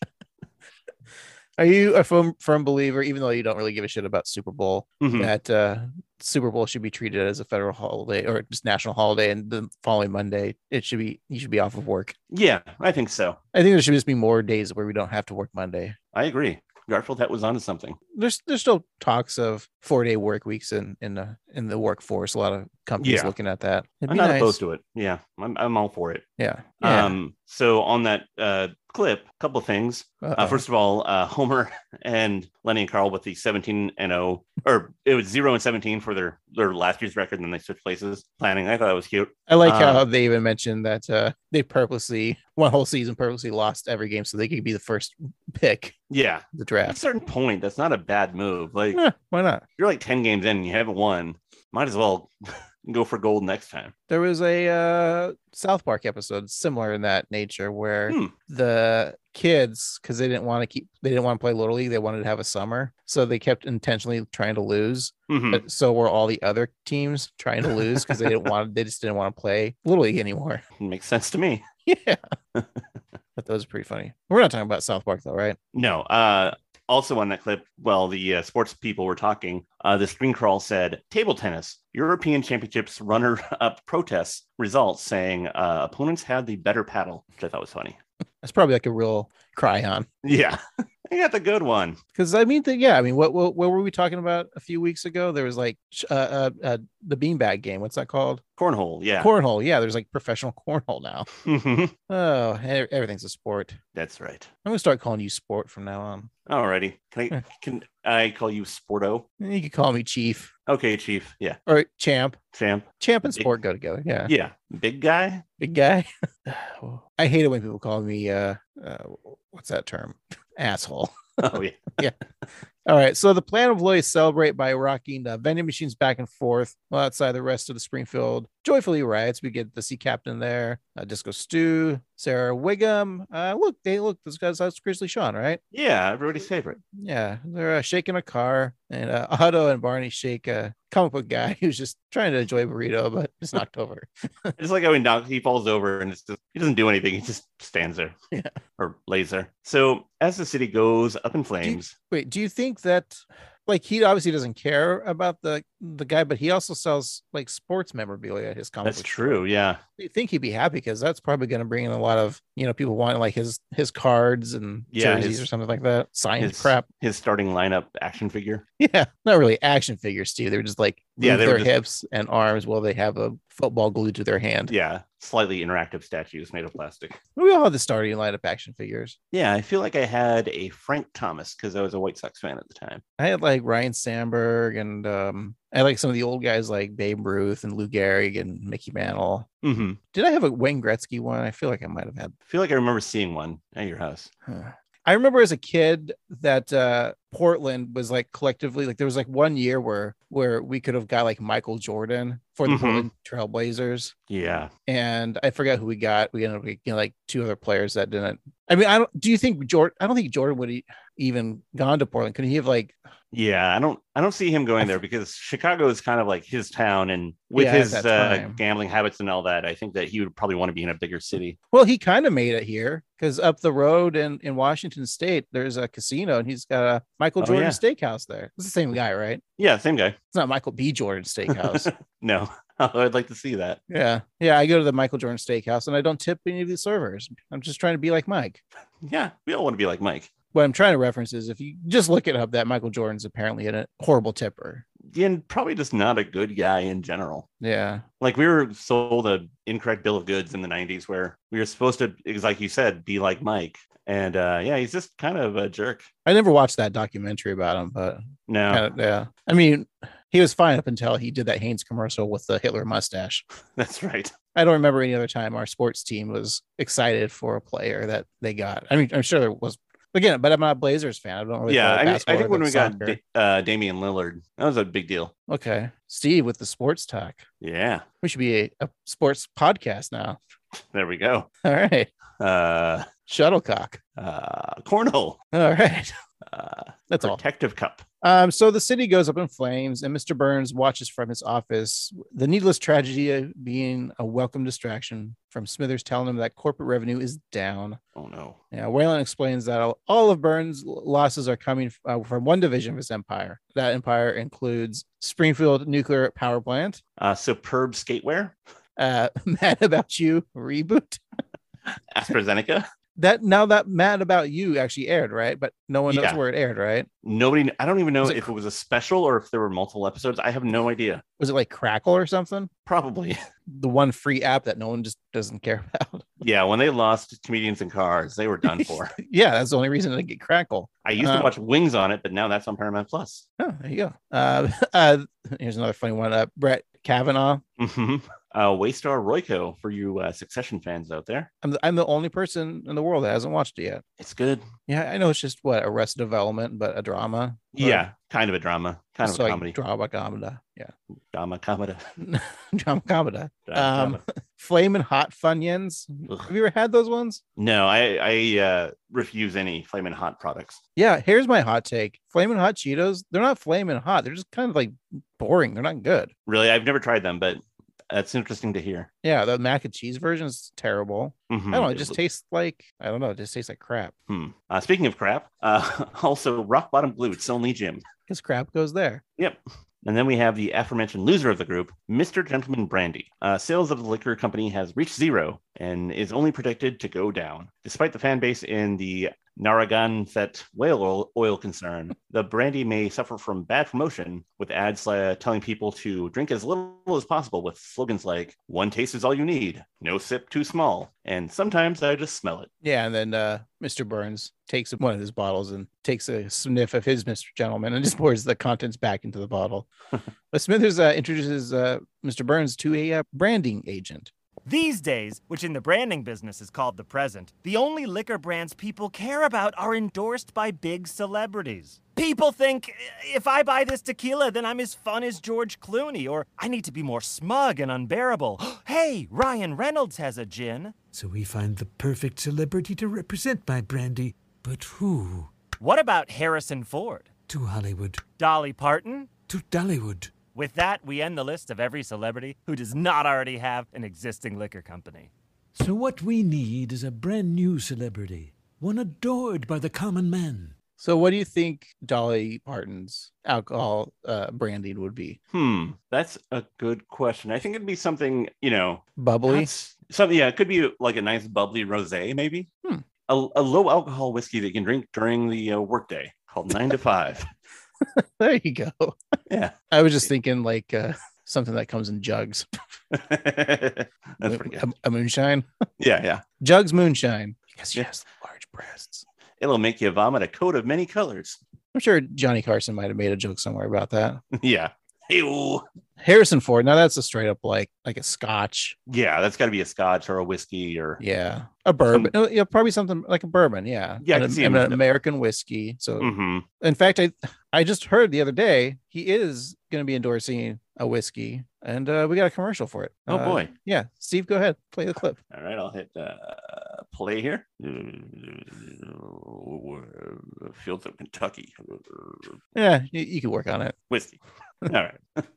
Are you a firm, firm believer, even though you don't really give a shit about Super Bowl, Mhm. that uh, Super Bowl should be treated as a federal holiday or just national holiday, and the following Monday it should be you should be off of work? Yeah, I think so. I think there should just be more days where we don't have to work Monday. I agree. Garfield Hat was onto something. There's there's still talks of four day work weeks in in the in the workforce. A lot of companies Yeah. looking at that. It'd I'm be not nice. opposed to it. Yeah, I'm, I'm all for it. Yeah. yeah. Um, so on that uh, clip, a couple of things. Uh, Uh-oh. first of all, uh, Homer and Lenny and Carl with the seventeen and oh, or it was zero and seventeen for their their last year's record, and then they switched places. Planning, I thought that was cute. I like uh, how they even mentioned that uh, they purposely one whole season purposely lost every game so they could be the first pick Yeah, of the at a draft. certain point, that's not a bad move. Like Eh, why not? you're like ten games in, and you haven't won. Might as well go for gold next time. There was a uh, South Park episode similar in that nature where Hmm. the kids, because they didn't want to keep, they didn't want to play Little League, they wanted to have a summer, so they kept intentionally trying to lose. Mhm. But so were all the other teams trying to lose because they didn't want, they just didn't want to play Little League anymore. Makes sense to me. Yeah, but those are pretty funny. We're not talking about South Park though, right? No. Uh, also on that clip, while the uh, sports people were talking, uh, the screen crawl said, table tennis, European Championships runner-up protests results saying uh, opponents had the better paddle, which I thought was funny. That's probably like a real cry on. Yeah, I got the good one. Because I mean, the, yeah, I mean, what, what what were we talking about a few weeks ago? There was like sh- uh, uh, uh the beanbag game. What's that called? Cornhole, yeah. Cornhole. Yeah, there's like professional cornhole now. Mhm. Oh, e- everything's a sport. That's right. I'm gonna start calling you sport from now on. Alrighty. Can I can I call you Sporto? You can call me Chief Okay, Chief. Yeah. or Champ. Champ. Champ and Big- sport go together. Yeah, Yeah. Big guy. big guy. I hate it when people call me uh, uh what's that term? Asshole. Oh yeah. All right. So the plan of employees celebrate by rocking uh, vending machines back and forth while outside the rest of the Springfield joyfully riots. We get the sea captain there, uh, Disco Stew, Sarah Wiggum. Uh, look, they look. This guy's that's Grizzly Sean, right? Yeah. Everybody's favorite. Yeah, they're uh, shaking a car, and uh, Otto and Barney shake a comic book guy who's just trying to enjoy a burrito, but it's knocked over. It's like how he knock, he falls over and it's just, he doesn't do anything. He just stands there. Yeah. Or lays there. So as the city goes up in flames, Wait, do you think that like he obviously doesn't care about the the guy, but he also sells like sports memorabilia at his comic that's book true. Yeah. I think he'd be happy because that's probably going to bring in a lot of, you know, people wanting like his his cards and Yeah, jerseys his- or something like that. Signed His, crap. his starting lineup action figure. Yeah, not really action figures, Steve. They're just like Yeah, move they were their just- hips and arms while they have a football glued to their hand. Yeah. Slightly interactive statues made of plastic. We all have the starting lineup action figures. Yeah. I feel like I had a Frank Thomas because I was a White Sox fan at the time. I had like Ryan Sandberg and um I like some of the old guys like Babe Ruth and Lou Gehrig and Mickey Mantle. Mm-hmm. Did I have a Wayne Gretzky one? I feel like I might have had. I feel like I remember seeing one at your house. Huh. I remember as a kid that uh, Portland was like collectively like there was like one year where where we could have got like Michael Jordan for the Mhm. Portland Trailblazers, Yeah. and I forgot who we got. We ended up getting like two other players that didn't. I mean, I don't. Do you think Jordan? I don't think Jordan would e- even gone to Portland. Could he have like Yeah, I don't I don't see him going there because Chicago is kind of like his town, and with Yeah, at his that uh, time. gambling habits and all that, I think that he would probably want to be in a bigger city. Well, he kind of made it here because up the road in, in Washington State, there's a casino and he's got a Michael Oh, Jordan yeah. Steakhouse there. It's the same guy, right? Yeah, same guy. It's not Michael B. Jordan Steakhouse. No, I'd like to see that. Yeah. Yeah. I go to the Michael Jordan Steakhouse and I don't tip any of the servers. I'm just trying to be like Mike. Yeah, we all want to be like Mike. What I'm trying to reference is if you just look it up, that Michael Jordan's apparently a horrible tipper. And probably just not a good guy in general. Yeah. Like we were sold a incorrect bill of goods in the nineties where we were supposed to, like you said, be like Mike. And uh, yeah, he's just kind of a jerk. I never watched that documentary about him, but No, kinda, yeah. I mean, he was fine up until he did that Haynes commercial with the Hitler mustache. that's right. I don't remember any other time our sports team was excited for a player that they got. I mean, I'm sure there was again, but I'm not a Blazers fan. I don't really Yeah, follow I, mean, I basketball think or when we got soccer. Da- uh, Damian Lillard, that was a big deal. Okay, Steve with the sports talk. Yeah, We should be a, a sports podcast now. there we go. All right, Uh, shuttlecock. uh, cornhole, All right, uh, that's all. protective cup. Um, so the city goes up in flames, and Mister Burns watches from his office. The needless tragedy being a welcome distraction from Smithers telling him that corporate revenue is down. Oh no. Yeah, Whalen explains that all, all of Burns' losses are coming uh, from one division of his empire. That empire includes Springfield Nuclear Power Plant, Uh, superb skatewear, uh, Mad About You reboot. AstraZeneca. That now that Mad About You actually aired, right? But no one knows Yeah. where it aired, right? Nobody, I don't even know Was it if it was a special or if there were multiple episodes. I have no idea. Was it like Crackle or something? Probably. The one free app that no one just doesn't care about. Yeah, when they lost comedians in cars, they were done for. Yeah, that's the only reason to get Crackle. I used Uh, to watch Wings on it, but now that's on Paramount Plus. Oh, there you go. Uh, uh, here's another funny one. Uh, Brett Kavanaugh. Mm-hmm. Uh, Waystar Royco for you uh, Succession fans out there. I'm the, I'm the only person in the world that hasn't watched it yet. It's good. Yeah, I know it's just what Arrested Development, but a drama. Yeah, kind of a drama, kind of So a like comedy. drama comedy. Yeah, Drama, comedy. drama comedy. Drama, Um, drama. Flamin' Hot Funyuns. Ugh. Have you ever had those ones? No, I I uh, refuse any Flamin' Hot products. Yeah, here's my hot take. Flamin' Hot Cheetos. They're not flaming hot. They're just kind of like boring. They're not good. Really, I've never tried them, but that's interesting to hear. Yeah, the mac and cheese version is terrible. Mhm. I don't know. It just tastes like I don't know. It just tastes like crap. Hmm. Uh, speaking of crap, uh, also Rock Bottom Glutes, only Jim. Because crap goes there. Yep. And then we have the aforementioned loser of the group, Mister Gentleman Brandy. Uh, sales of the liquor company has reached zero and is only predicted to go down. Despite the fan base in the Narragansett whale oil, oil concern, the brandy may suffer from bad promotion, with ads uh, telling people to drink as little as possible with slogans like, one taste is all you need, no sip too small, and sometimes I just smell it. Yeah, and then uh, Mister Burns takes one of his bottles and takes a sniff of his Mister Gentleman and just pours the contents back into the bottle. But Smithers uh, introduces uh, Mister Burns to a uh, branding agent. These days, which in the branding business is called the present, the only liquor brands people care about are endorsed by big celebrities. People think, if I buy this tequila, then I'm as fun as George Clooney, or I need to be more smug and unbearable. Hey, Ryan Reynolds has a gin. So we find the perfect celebrity to represent my brandy. But who? What about Harrison Ford? To Hollywood. Dolly Parton? To Dollywood. With that, we end the list of every celebrity who does not already have an existing liquor company. So what we need is a brand new celebrity. One adored by the common man. So, what do you think Dolly Parton's alcohol uh, branding would be? Hmm, that's a good question. I think it'd be something, you know, Bubbly? that's something, yeah, it could be like a nice bubbly rosé, maybe. Hmm. A, a low alcohol whiskey that you can drink during the uh, workday called nine to five. There you go. Yeah. I was just thinking like uh, something that comes in jugs. That's pretty a, good. a moonshine. Yeah, yeah. Jugs moonshine. Because she Yeah. has large breasts. It'll make you vomit a coat of many colors. I'm sure Johnny Carson might have made a joke somewhere about that. Yeah. Ew. Harrison Ford. Now that's a straight up like like a scotch. Yeah, that's got to be a scotch or a whiskey or. Yeah. A bourbon. Oh, yeah, probably something like a bourbon. Yeah. Yeah, I and, can a- see and him. an American whiskey. So Mhm. in fact, I I just heard the other day he is going to be endorsing a whiskey, and uh, we got a commercial for it. Oh, Uh, boy. Yeah, Steve, go ahead, play the clip. All right, I'll hit uh, play here? Fields of Kentucky. Yeah, you, you can work on it. Whiskey. All right.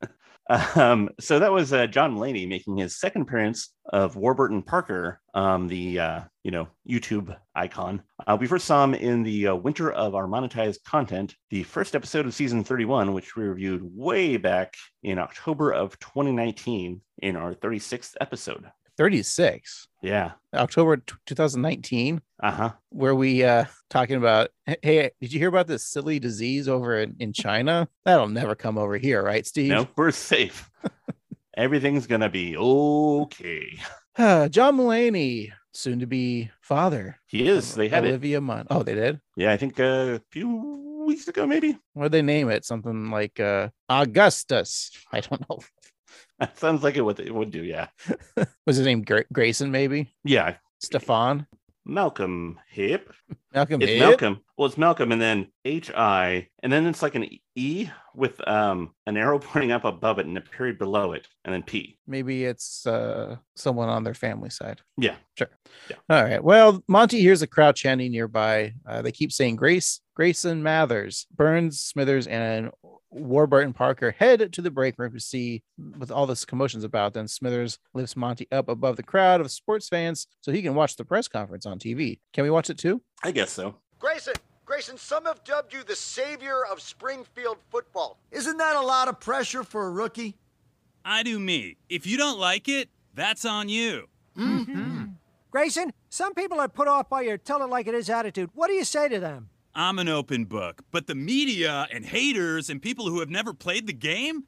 Um, so that was uh, John Mulaney making his second appearance of Warburton Parker, um, the uh, you know YouTube icon. Uh, we first saw him in the uh, Winter of Our Monetized Content, the first episode of season thirty-one, which we reviewed way back in October of twenty nineteen in our thirty-sixth episode. thirty-six. Yeah. October twenty nineteen. Uh-huh. Where we uh talking about, hey, did you hear about this silly disease over in, in China? That'll never come over here, right, Steve? No, we're safe. Everything's gonna be okay. Uh, John Mulaney, soon to be father. He is. They had Olivia it. Munn. Oh, they did? Yeah, I think uh, a few weeks ago, maybe. What'd they name it? Something like uh Augustus. I don't know. That sounds like it would, it would do, yeah. Was his name Gra- Grayson, maybe? Yeah. Stefan? Malcolm Hip. Malcolm It's Hip? Malcolm. Well, it's Malcolm and then H I, and then it's like an E with um an arrow pointing up above it and a period below it, and then P. Maybe it's uh someone on their family side. Yeah. Sure. Yeah. All right. Well, Monty hears a crowd chanting nearby. Uh, they keep saying Grace, Grayson Mathers, Burns, Smithers, and Warburton Parker head to the break room to see with all this commotions about. Then Smithers lifts Monty up above the crowd of sports fans so he can watch the press conference on T V. Can we watch it too? I guess so. Grayson, Grayson, some have dubbed you the savior of Springfield football. Isn't that a lot of pressure for a rookie? I do me. If you don't like it, that's on you. Mm-hmm. Grayson, some people are put off by your tell it like it is attitude. What do you say to them? I'm an open book, but the media and haters and people who have never played the game,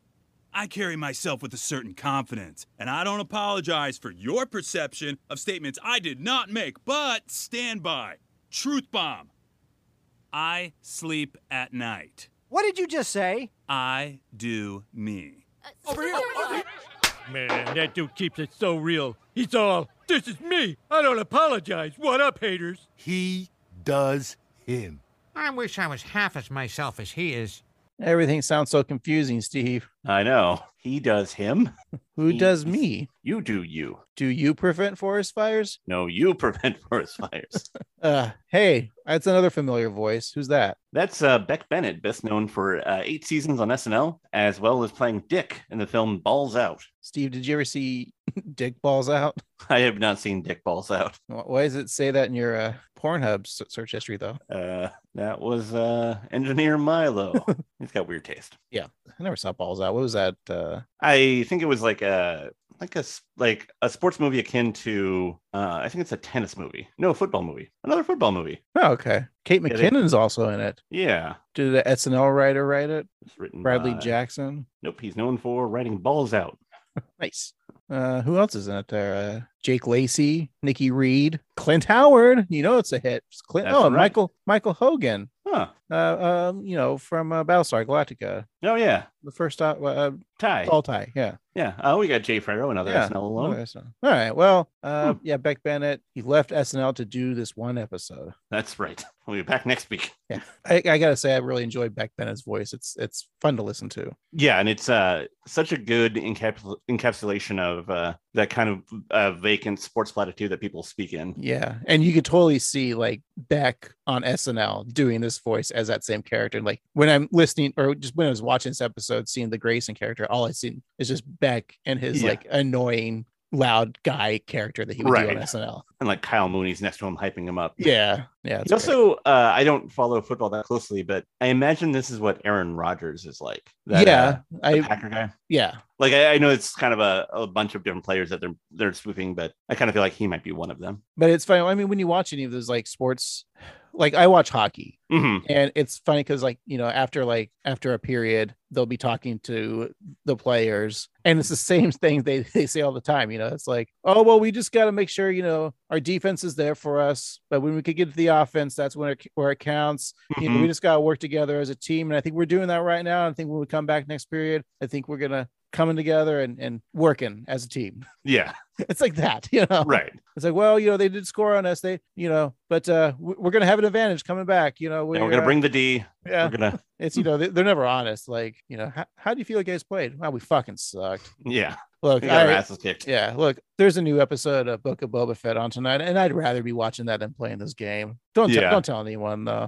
I carry myself with a certain confidence, and I don't apologize for your perception of statements I did not make, but stand by. Truth bomb. I sleep at night. What did you just say? I do me. Over here! Over here. Man, that dude keeps it so real. He's all, this is me. I don't apologize. What up, haters? He does him. I wish I was half as myself as he is. Everything sounds so confusing, Steve. I know. He does him. Who He- does me? You do you. Do you prevent forest fires? No, you prevent forest fires. Uh, hey, that's another familiar voice. Who's that? That's uh, Beck Bennett, best known for uh, eight seasons on S N L, as well as playing Dick in the film Balls Out. Steve, did you ever see Dick Balls Out? I have not seen Dick Balls Out. Why does it say that in your uh, Pornhub s- search history, though? Uh, that was uh, Engineer Milo. He's got weird taste. Yeah, I never saw Balls Out. What was that? Uh... I think it was like a like a s- like a sports movie akin to uh, I think it's a tennis movie. No, a football movie. Another football movie. Oh, okay. Kate Yeah, they- McKinnon's also in it. Yeah, Did the S N L writer write it? it's written Bradley by- Jackson. Nope, he's known for writing Balls Out. Nice. Uh, who else is in it there? Uh, Jake Lacey, Nikki Reed, Clint Howard. You know it's a hit. It's Clint. That's oh, and right. Michael Michael Hogan. Huh. Uh, um, you know from uh, Battlestar Galactica. Oh yeah, The first uh, uh Ty. tall tie. Yeah. Yeah. Oh, we got Jay Farrow, another Yeah. S N L alone. Another S N L. All right. Well, uh, Hmm. yeah, Beck Bennett. He left S N L to do this one episode. That's right. We'll be back next week. Yeah, I, I gotta say, I really enjoyed Beck Bennett's voice. It's it's fun to listen to. Yeah, and it's uh such a good encapsul- encapsulation of uh that kind of uh, vacant sports platitude that people speak in. Yeah, and you could totally see like Beck on S N L doing this voice as that same character. Like when I'm listening, or just when I was watching this episode, seeing the Grayson character, all I see is just Beck and his Yeah. like annoying, loud guy character that he would do Right. on S N L. And like Kyle Mooney's next to him, hyping him up. Yeah, yeah. it's He also, uh, I don't follow football that closely, but I imagine this is what Aaron Rodgers is like. great. That, yeah, uh, the I Packer guy. yeah. Like I, I know it's kind of a, a bunch of different players that they're they're swooping, but I kind of feel like he might be one of them. But it's funny. I mean, when you watch any of those like sports, like I watch hockey, Mhm. and it's funny because like you know after like after a period they'll be talking to the players, and it's the same thing they they say all the time. You know, it's like, oh well, we just got to make sure you know our defense is there for us, but when we could get to the offense, that's when it where it counts. You know, Mhm. we just got to work together as a team, and I think we're doing that right now. I think when we come back next period, I think we're gonna coming together and, and working as a team. Yeah, It's like that, you know? Right. It's like, well, you know, they did score on us. They, you know, but uh, we're going to have an advantage coming back. You know, we're, we're going to uh, bring the D. Yeah. We're going to. It's, you know, they, they're never honest. Like, you know, how, how do you feel you guys played? Well, we fucking sucked. Yeah. Look, we got I, our asses kicked. Yeah. Look, there's a new episode of Book of Boba Fett on tonight, and I'd rather be watching that than playing this game. Don't, t- Yeah. don't tell anyone, though.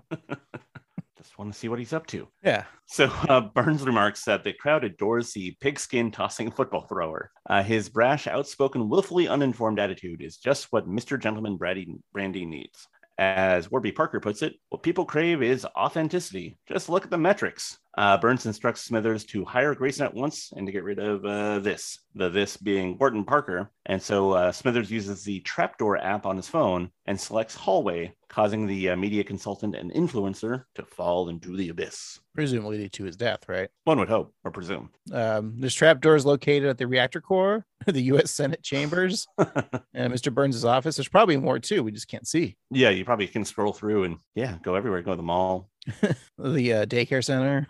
Just want to see what he's up to. Yeah. So uh, Burns remarks that the crowd adores the pigskin tossing football thrower. Uh, his brash, outspoken, willfully uninformed attitude is just what Mister Gentleman Brady, Brandy needs. As Warby Parker puts it, what people crave is authenticity. Just look at the metrics. Uh, Burns instructs Smithers to hire Grayson at once and to get rid of uh, this, the this being Wharton Parker. And so uh, Smithers uses the Trapdoor app on his phone and selects Hallway, causing the uh, media consultant and influencer to fall into the abyss. Presumably to his death, right? One would hope or presume. Um, this trapdoor is located at the reactor core, the U S Senate chambers, and Mister Burns' office. There's probably more too. We just can't see. Yeah, you probably can scroll through and yeah, go everywhere. Go to the mall. The uh, daycare center.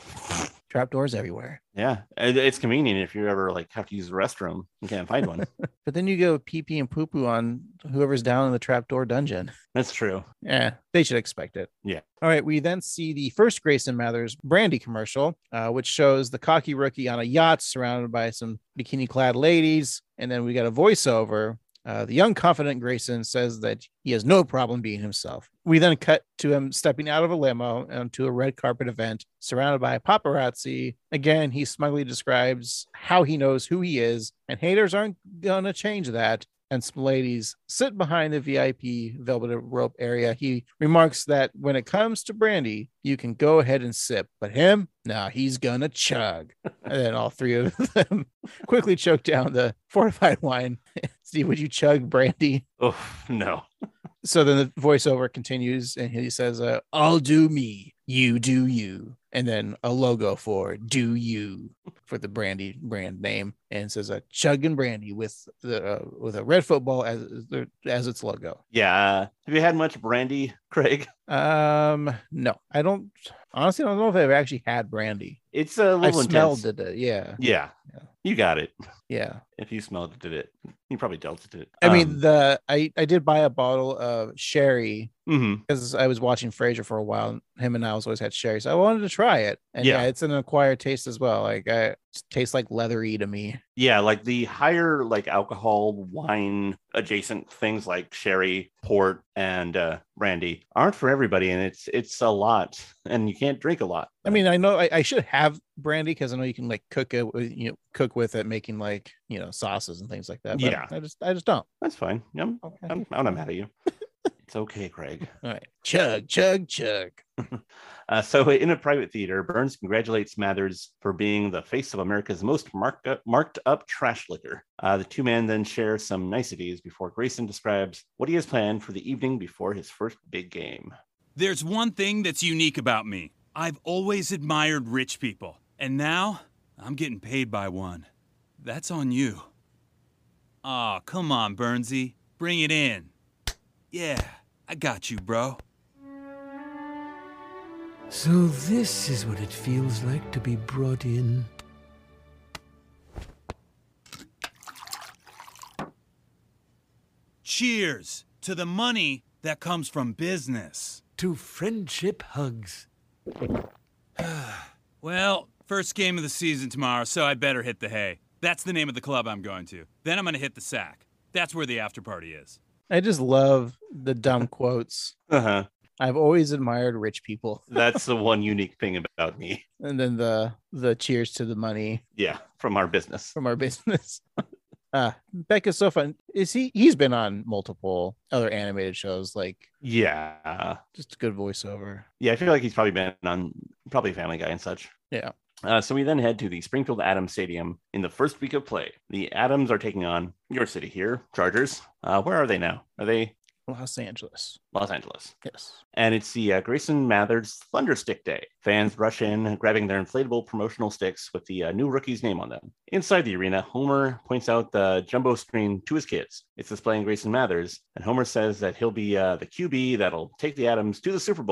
Trapdoors everywhere. Yeah, it- it's convenient if you ever like have to use the restroom and can't find one. But then you go pee pee and poo poo on whoever's down in the trapdoor dungeon. That's true. Yeah, they should expect it. Yeah. All right, we then see the first Grayson Mathers brandy commercial, uh, which shows the cocky rookie on a yacht surrounded by some bikini-clad ladies, and then we got a voiceover. Uh, the young, confident Grayson says that he has no problem being himself. We then cut to him stepping out of a limo onto a red carpet event surrounded by paparazzi. Again, he smugly describes how he knows who he is, and haters aren't going to change that. And some ladies sit behind the V I P velvet rope area. He remarks that when it comes to brandy, you can go ahead and sip, but him, nah, he's gonna chug. And then all three of them quickly choke down the fortified wine. Steve, would you chug brandy? Oh, no. So then the voiceover continues and he says, uh, I'll do me, you do you. And then a logo for do you for the brandy brand name, and says a uh, chug and brandy with the uh, with a red football as as its logo. Yeah. Uh, have you had much brandy, Craig? Um, no, I don't. Honestly, I don't know if I've actually had brandy. It's a little I've intense. smelled it. Yeah. Yeah. Yeah. You got it. Yeah. If you smelled it, it you probably dealt it. I mean, Um, the I I did buy a bottle of sherry mhm. because I was watching Frasier for a while. Him and I always had sherry, so I wanted to try it. And yeah, Yeah. it's an acquired taste as well. Like I it tastes like leathery to me. Yeah, like the higher like alcohol wine adjacent things like sherry, port, and uh, brandy aren't for everybody, and it's it's a lot, and you can't drink a lot. I mean, I know I, I should have brandy because I know you can like cook it, with, you know, cook with it, making like you know sauces and things like that. But Yeah. I just I just don't. That's fine. I'm, Okay. I'm, I'm not mad at you. It's okay, Craig. All right, chug, chug, chug. Uh, so in a private theater, Burns congratulates Mathers for being the face of America's most marked up, marked up trash liquor. Uh, the two men then share some niceties before Grayson describes what he has planned for the evening before his first big game. There's one thing that's unique about me. I've always admired rich people, and now I'm getting paid by one. That's on you. Aw, come on, Burnsy. Bring it in. Yeah, I got you, bro. So this is what it feels like to be brought in. Cheers to the money that comes from business. To friendship hugs. Well, first game of the season tomorrow, so I better hit the hay. That's the name of the club I'm going to. Then I'm going to hit the sack. That's where the after party is. I just love the dumb quotes. Uh-huh. I've always admired rich people. That's the one unique thing about me. And then the the cheers to the money Yeah, from our business. from our business. uh Becca's so fun. Is he he's been on multiple other animated shows, like Yeah. just a good voiceover. Yeah, I feel like he's probably been on probably Family Guy and such. Yeah. Uh, so we then head to the Springfield Adams Stadium in the first week of play. The Adams are taking on your city here, Chargers. Uh, where are they now? Are they Los Angeles. Los Angeles? Yes. And it's the uh, Grayson Mathers Thunderstick Day. Fans rush in, grabbing their inflatable promotional sticks with the uh, new rookie's name on them. Inside the arena, Homer points out the jumbo screen to his kids. It's displaying Grayson Mathers, and Homer says that he'll be uh, the Q B that'll take the Adams to the Super Bowl.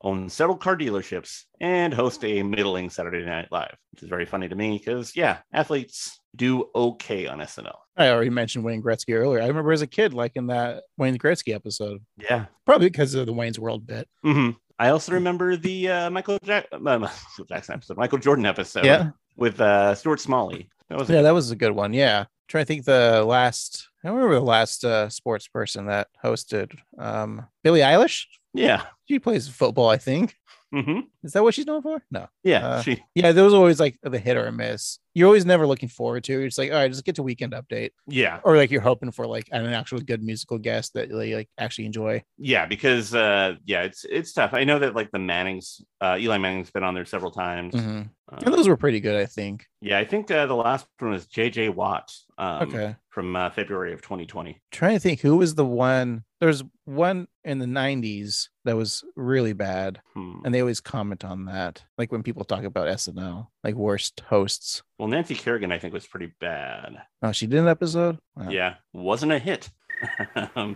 own several car dealerships, and host a middling Saturday Night Live, which is very funny to me because, yeah, athletes do okay on S N L. I already mentioned Wayne Gretzky earlier. I remember as a kid liking that Wayne Gretzky episode. Yeah. Probably because of the Wayne's World bit. Mm-hmm. I also remember the uh, Michael, Jack- uh, Michael Jackson episode, Michael Jordan episode Yeah. with uh, Stuart Smalley. That was Yeah, that was a good one. Yeah. Trying to think the last, I don't remember the last uh, sports person that hosted. Um, Billie Eilish? Yeah. She plays football, I think. Mm-hmm. Is that what she's known for? No. Yeah. Uh, she. Yeah, there was always like the hit or a miss. You're always never looking forward to. You're just like, all right, just get to Weekend Update. Yeah. Or like you're hoping for like an actual good musical guest that you like actually enjoy. Yeah, because uh, yeah, it's it's tough. I know that like the Mannings, uh, Eli Manning's been on there several times. Mhm. Uh, And those were pretty good, I think. yeah, I think uh, the last one was J J Watt. Um, Okay. From uh, February of twenty twenty. Trying to think who was the one. There's one in the nineties that was really bad, Hmm. and they always comment on that. Like when people talk about S N L, like worst hosts. Well, Nancy Kerrigan, I think, was pretty bad. Oh, she did an episode. Wow. Yeah, wasn't a hit. um,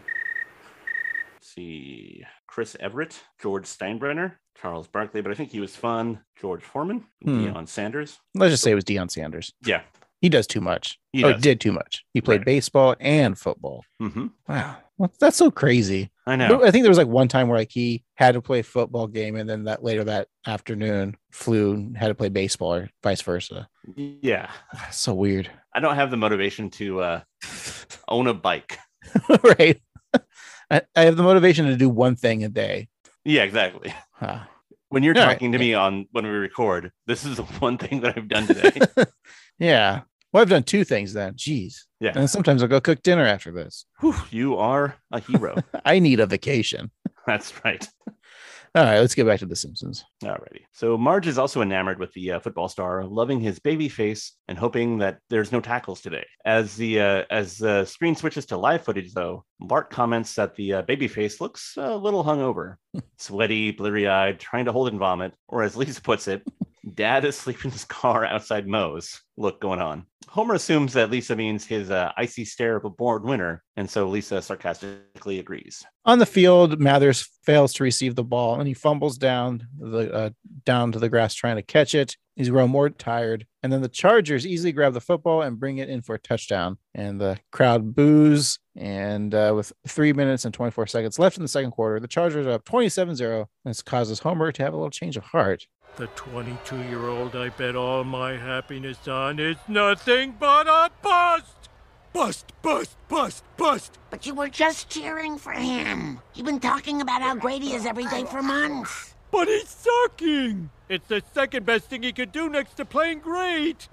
let's see, Chris Everett, George Steinbrenner, Charles Barkley, but I think he was fun. George Foreman, Hmm. Deion Sanders. Let's just say it was Deion Sanders. Yeah. He does too much. He or does. did too much. He played Right. baseball and football. Mm-hmm. Wow. Well, that's so crazy. I know. But I think there was like one time where like he had to play a football game, and then that later that afternoon flew and had to play baseball or vice versa. Yeah. That's so weird. I don't have the motivation to uh, own a bike. Right. I, I have the motivation to do one thing a day. Yeah, exactly. Huh. When you're All right. talking to me on when we record, this is the one thing that I've done today. Yeah. Well, I've done two things then. Jeez. Yeah. And sometimes I'll go cook dinner after this. Whew, you are a hero. I need a vacation. That's right. All right, let's get back to The Simpsons. Alrighty. So Marge is also enamored with the uh, football star, loving his baby face and hoping that there's no tackles today. As the uh, as the screen switches to live footage, though, Bart comments that the uh, baby face looks a little hungover, sweaty, bleary-eyed, trying to hold in vomit, or as Lisa puts it, Dad is sleeping in his car outside Moe's. Look going on. Homer assumes that Lisa means his uh, icy stare of a bored winter, and so Lisa sarcastically agrees. On the field, Mathers fails to receive the ball, and he fumbles down the uh, down to the grass trying to catch it. He's grown more tired, and then the Chargers easily grab the football and bring it in for a touchdown. And the crowd boos. And uh, with three minutes and twenty-four seconds left in the second quarter, the Chargers are up twenty-seven zero. This causes Homer to have a little change of heart. The twenty-two-year-old I bet all my happiness on is nothing but a bust! Bust, bust, bust, bust! But you were just cheering for him. You've been talking about how great he is every day for months. But he's sucking! It's the second best thing he could do next to playing great!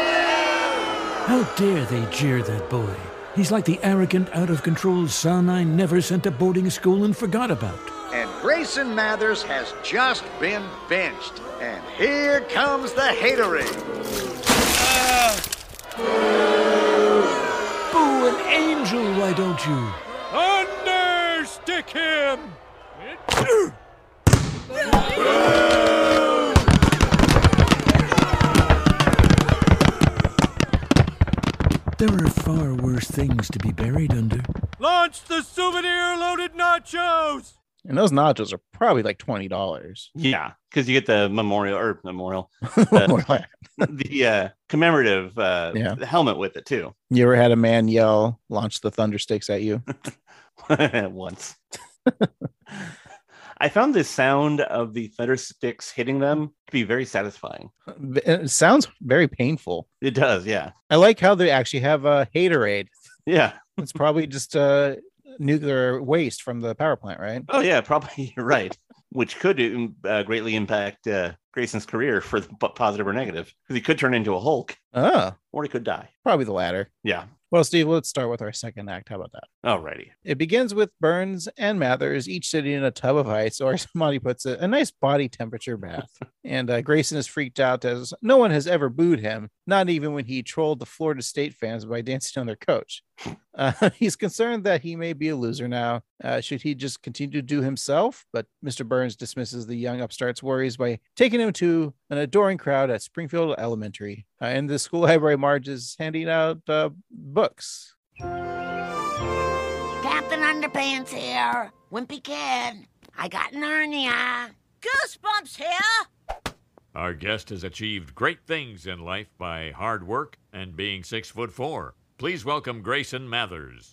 How dare they jeer that boy? He's like the arrogant, out-of-control son I never sent to boarding school and forgot about. And Grayson Mathers has just been benched. And here comes the haterade. Boo an angel, why don't you? Under! Stick him! There are far worse things to be buried under. Launch the souvenir-loaded nachos! And those nachos are probably like twenty dollars. Yeah, because you get the memorial or memorial, uh, the uh, commemorative uh, Yeah. helmet with it too. You ever had a man yell, launch the thunder sticks at you? Once. I found the sound of the thunder sticks hitting them to be very satisfying. It sounds very painful. It does, yeah. I like how they actually have a haterade. Yeah. It's probably just uh, nuclear waste from the power plant, right? Oh, yeah, probably you're right. Which could um, uh, greatly impact uh, Grayson's career for the p- positive or negative. Because he could turn into a Hulk. Oh, Or he could die. probably the latter. Yeah. Well, Steve, let's start with our second act. How about that? Alrighty. It begins with Burns and Mathers each sitting in a tub of ice, or as Monty puts it, a nice body temperature bath. And uh, Grayson is freaked out as no one has ever booed him, not even when he trolled the Florida State fans by dancing on their coach. Uh, he's concerned that he may be a loser now. Uh, should he just continue to do himself? But Mister Burns dismisses the young upstart's worries by taking him to an adoring crowd at Springfield Elementary. Uh, in the school library, Marge is handing out uh, books. Captain Underpants here. Wimpy Kid. I got Narnia. Goosebumps here! Our guest has achieved great things in life by hard work and being six foot four. Please welcome Grayson Mathers.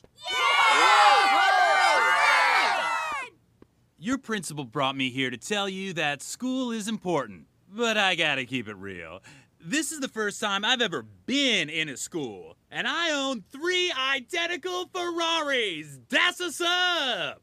Your principal brought me here to tell you that school is important, but I gotta keep it real. This is the first time I've ever been in a school, and I own three identical Ferraris. That's what's up!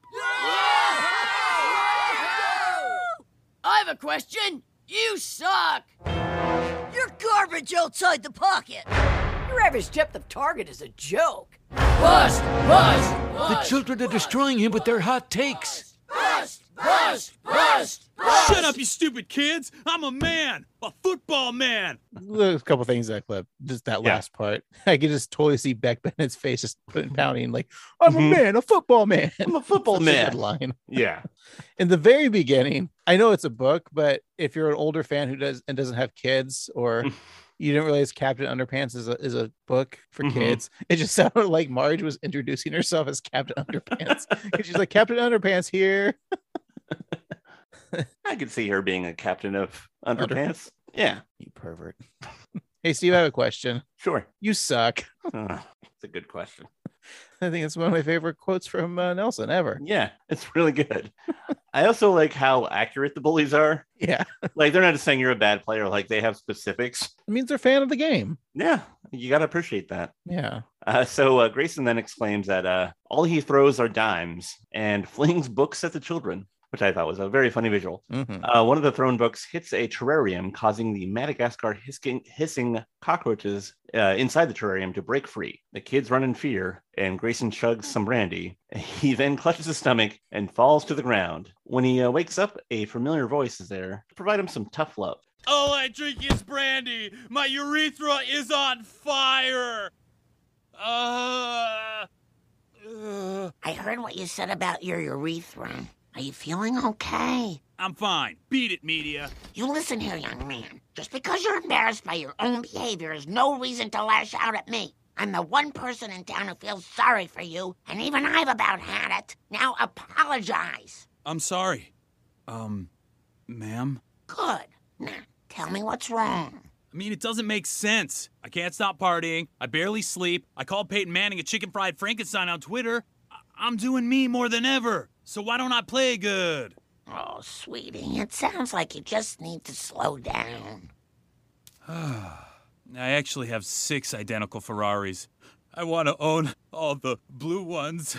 I have a question. You suck. You're garbage outside the pocket. Your average depth of target is a joke. Bust! Bust! The children are destroying him with their hot takes. Bust! Bust! Bust! Shut up, you stupid kids! I'm a man! A football man! There's a couple things in that clip. Just that Yeah. last part. I could just totally see Beck Bennett's face just pounding, like, I'm Mhm. a man, a football man. I'm a football Such a man. good line. Yeah. In the very beginning, I know it's a book, but if you're an older fan who does and doesn't have kids, or you didn't realize Captain Underpants is a is a book for Mhm. kids, it just sounded like Marge was introducing herself as Captain Underpants. 'Cause she's like, Captain Underpants here. I could see her being a captain of underpants. Yeah. You pervert. Hey, Steve, I have a question. Sure. You suck. Uh, it's a good question. I think it's one of my favorite quotes from uh, Nelson ever. Yeah, it's really good. I also like how accurate the bullies are. Yeah. Like, they're not just saying you're a bad player, like, they have specifics. It means they're a fan of the game. Yeah, you got to appreciate that. Yeah. Uh, so uh, Grayson then exclaims that uh, all he throws are dimes and flings books at the children, which I thought was a very funny visual. Mhm. Uh, one of the thrown books hits a terrarium, causing the Madagascar hissing, hissing cockroaches uh, inside the terrarium to break free. The kids run in fear, and Grayson chugs some brandy. He then clutches his stomach and falls to the ground. When he uh, wakes up, a familiar voice is there to provide him some tough love. All I drink is brandy. My urethra is on fire. Uh, uh, I heard what you said about your urethra. Are you feeling okay? I'm fine. Beat it, media. You listen here, young man. Just because you're embarrassed by your own behavior is no reason to lash out at me. I'm the one person in town who feels sorry for you, and even I've about had it. Now apologize. I'm sorry. Um, ma'am? Good. Now, tell me what's wrong. I mean, it doesn't make sense. I can't stop partying. I barely sleep. I called Peyton Manning a chicken fried Frankenstein on Twitter. I- I'm doing me more than ever. So why don't I play good? Oh, sweetie, it sounds like you just need to slow down. I actually have six identical Ferraris. I want to own all the blue ones.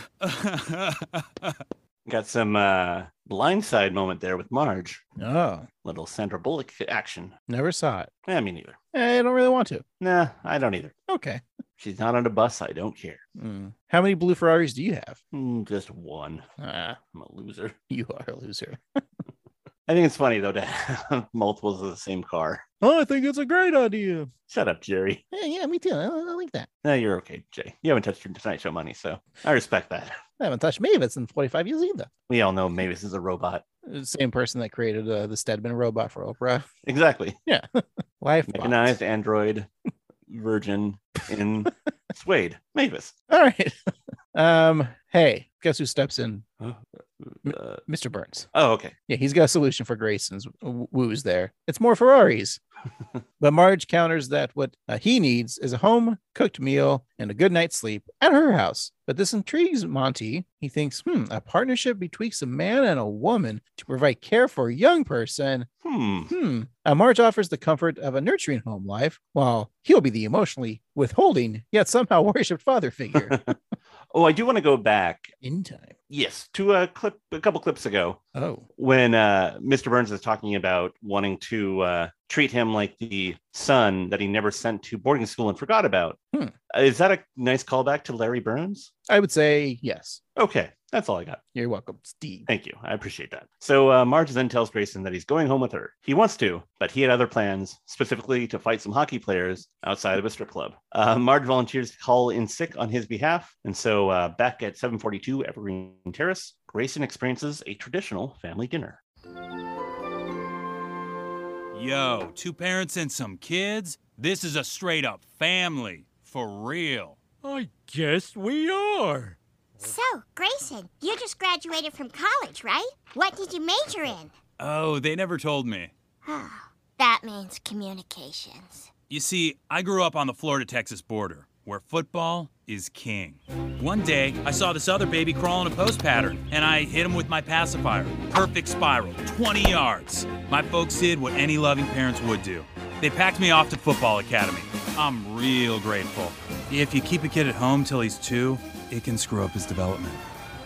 Got some uh, blindside moment there with Marge. Oh. Little Sandra Bullock action. Never saw it. Yeah, me neither. I don't really want to. Nah, I don't either. Okay. She's not on a bus. I don't care. Mm. How many blue Ferraris do you have? Mm, just one. Ah, I'm a loser. you are a loser. I think it's funny, though, to have multiples of the same car. Oh, I think it's a great idea. Shut up, Jerry. Yeah, yeah, me too. I, I like that. No, you're okay, Jay. You haven't touched your Tonight Show money, so I respect that. I haven't touched Mavis in forty-five years either. We all know Mavis is a robot. The same person that created uh, the Stedman robot for Oprah. Exactly. Yeah. Life. Mechanized android virgin in suede. Mavis. All right. Um. Hey, guess who steps in? Uh, Mister Burns. oh, okay. Yeah, he's got a solution for Grayson's w- woos there. It's more Ferraris. But Marge counters that what uh, he needs is a home cooked meal and a good night's sleep at her house. But this intrigues Monty. He thinks, hmm, a partnership betwixt a man and a woman to provide care for a young person. Hmm. Hmm. Uh, Marge offers the comfort of a nurturing home life, while he'll be the emotionally withholding, yet somehow worshipped father figure. Oh, I do want to go back. In time. Yes, to a clip, a couple clips ago. Oh. When uh, Mister Burns is talking about wanting to uh, treat him like the son that he never sent to boarding school and forgot about. Hmm. Is that a nice callback to Larry Burns? I would say yes. Okay, that's all I got. You're welcome, Steve. Thank you. I appreciate that. So uh, Marge then tells Grayson that he's going home with her. He wants to, but he had other plans, specifically to fight some hockey players outside of a strip club. Uh, Marge volunteers to call in sick on his behalf. And so uh, back at seven forty-two Evergreen Terrace, Grayson experiences a traditional family dinner. Yo, two parents and some kids? This is a straight up family. For real. I guess we are. So, Grayson, you just graduated from college, right? What did you major in? Oh, they never told me. That means communications. You see, I grew up on the Florida-Texas border, where football is king. One day, I saw this other baby crawl in a post pattern, and I hit him with my pacifier. Perfect spiral, twenty yards. My folks did what any loving parents would do. They packed me off to football academy. I'm real grateful. If you keep a kid at home till he's two, it can screw up his development.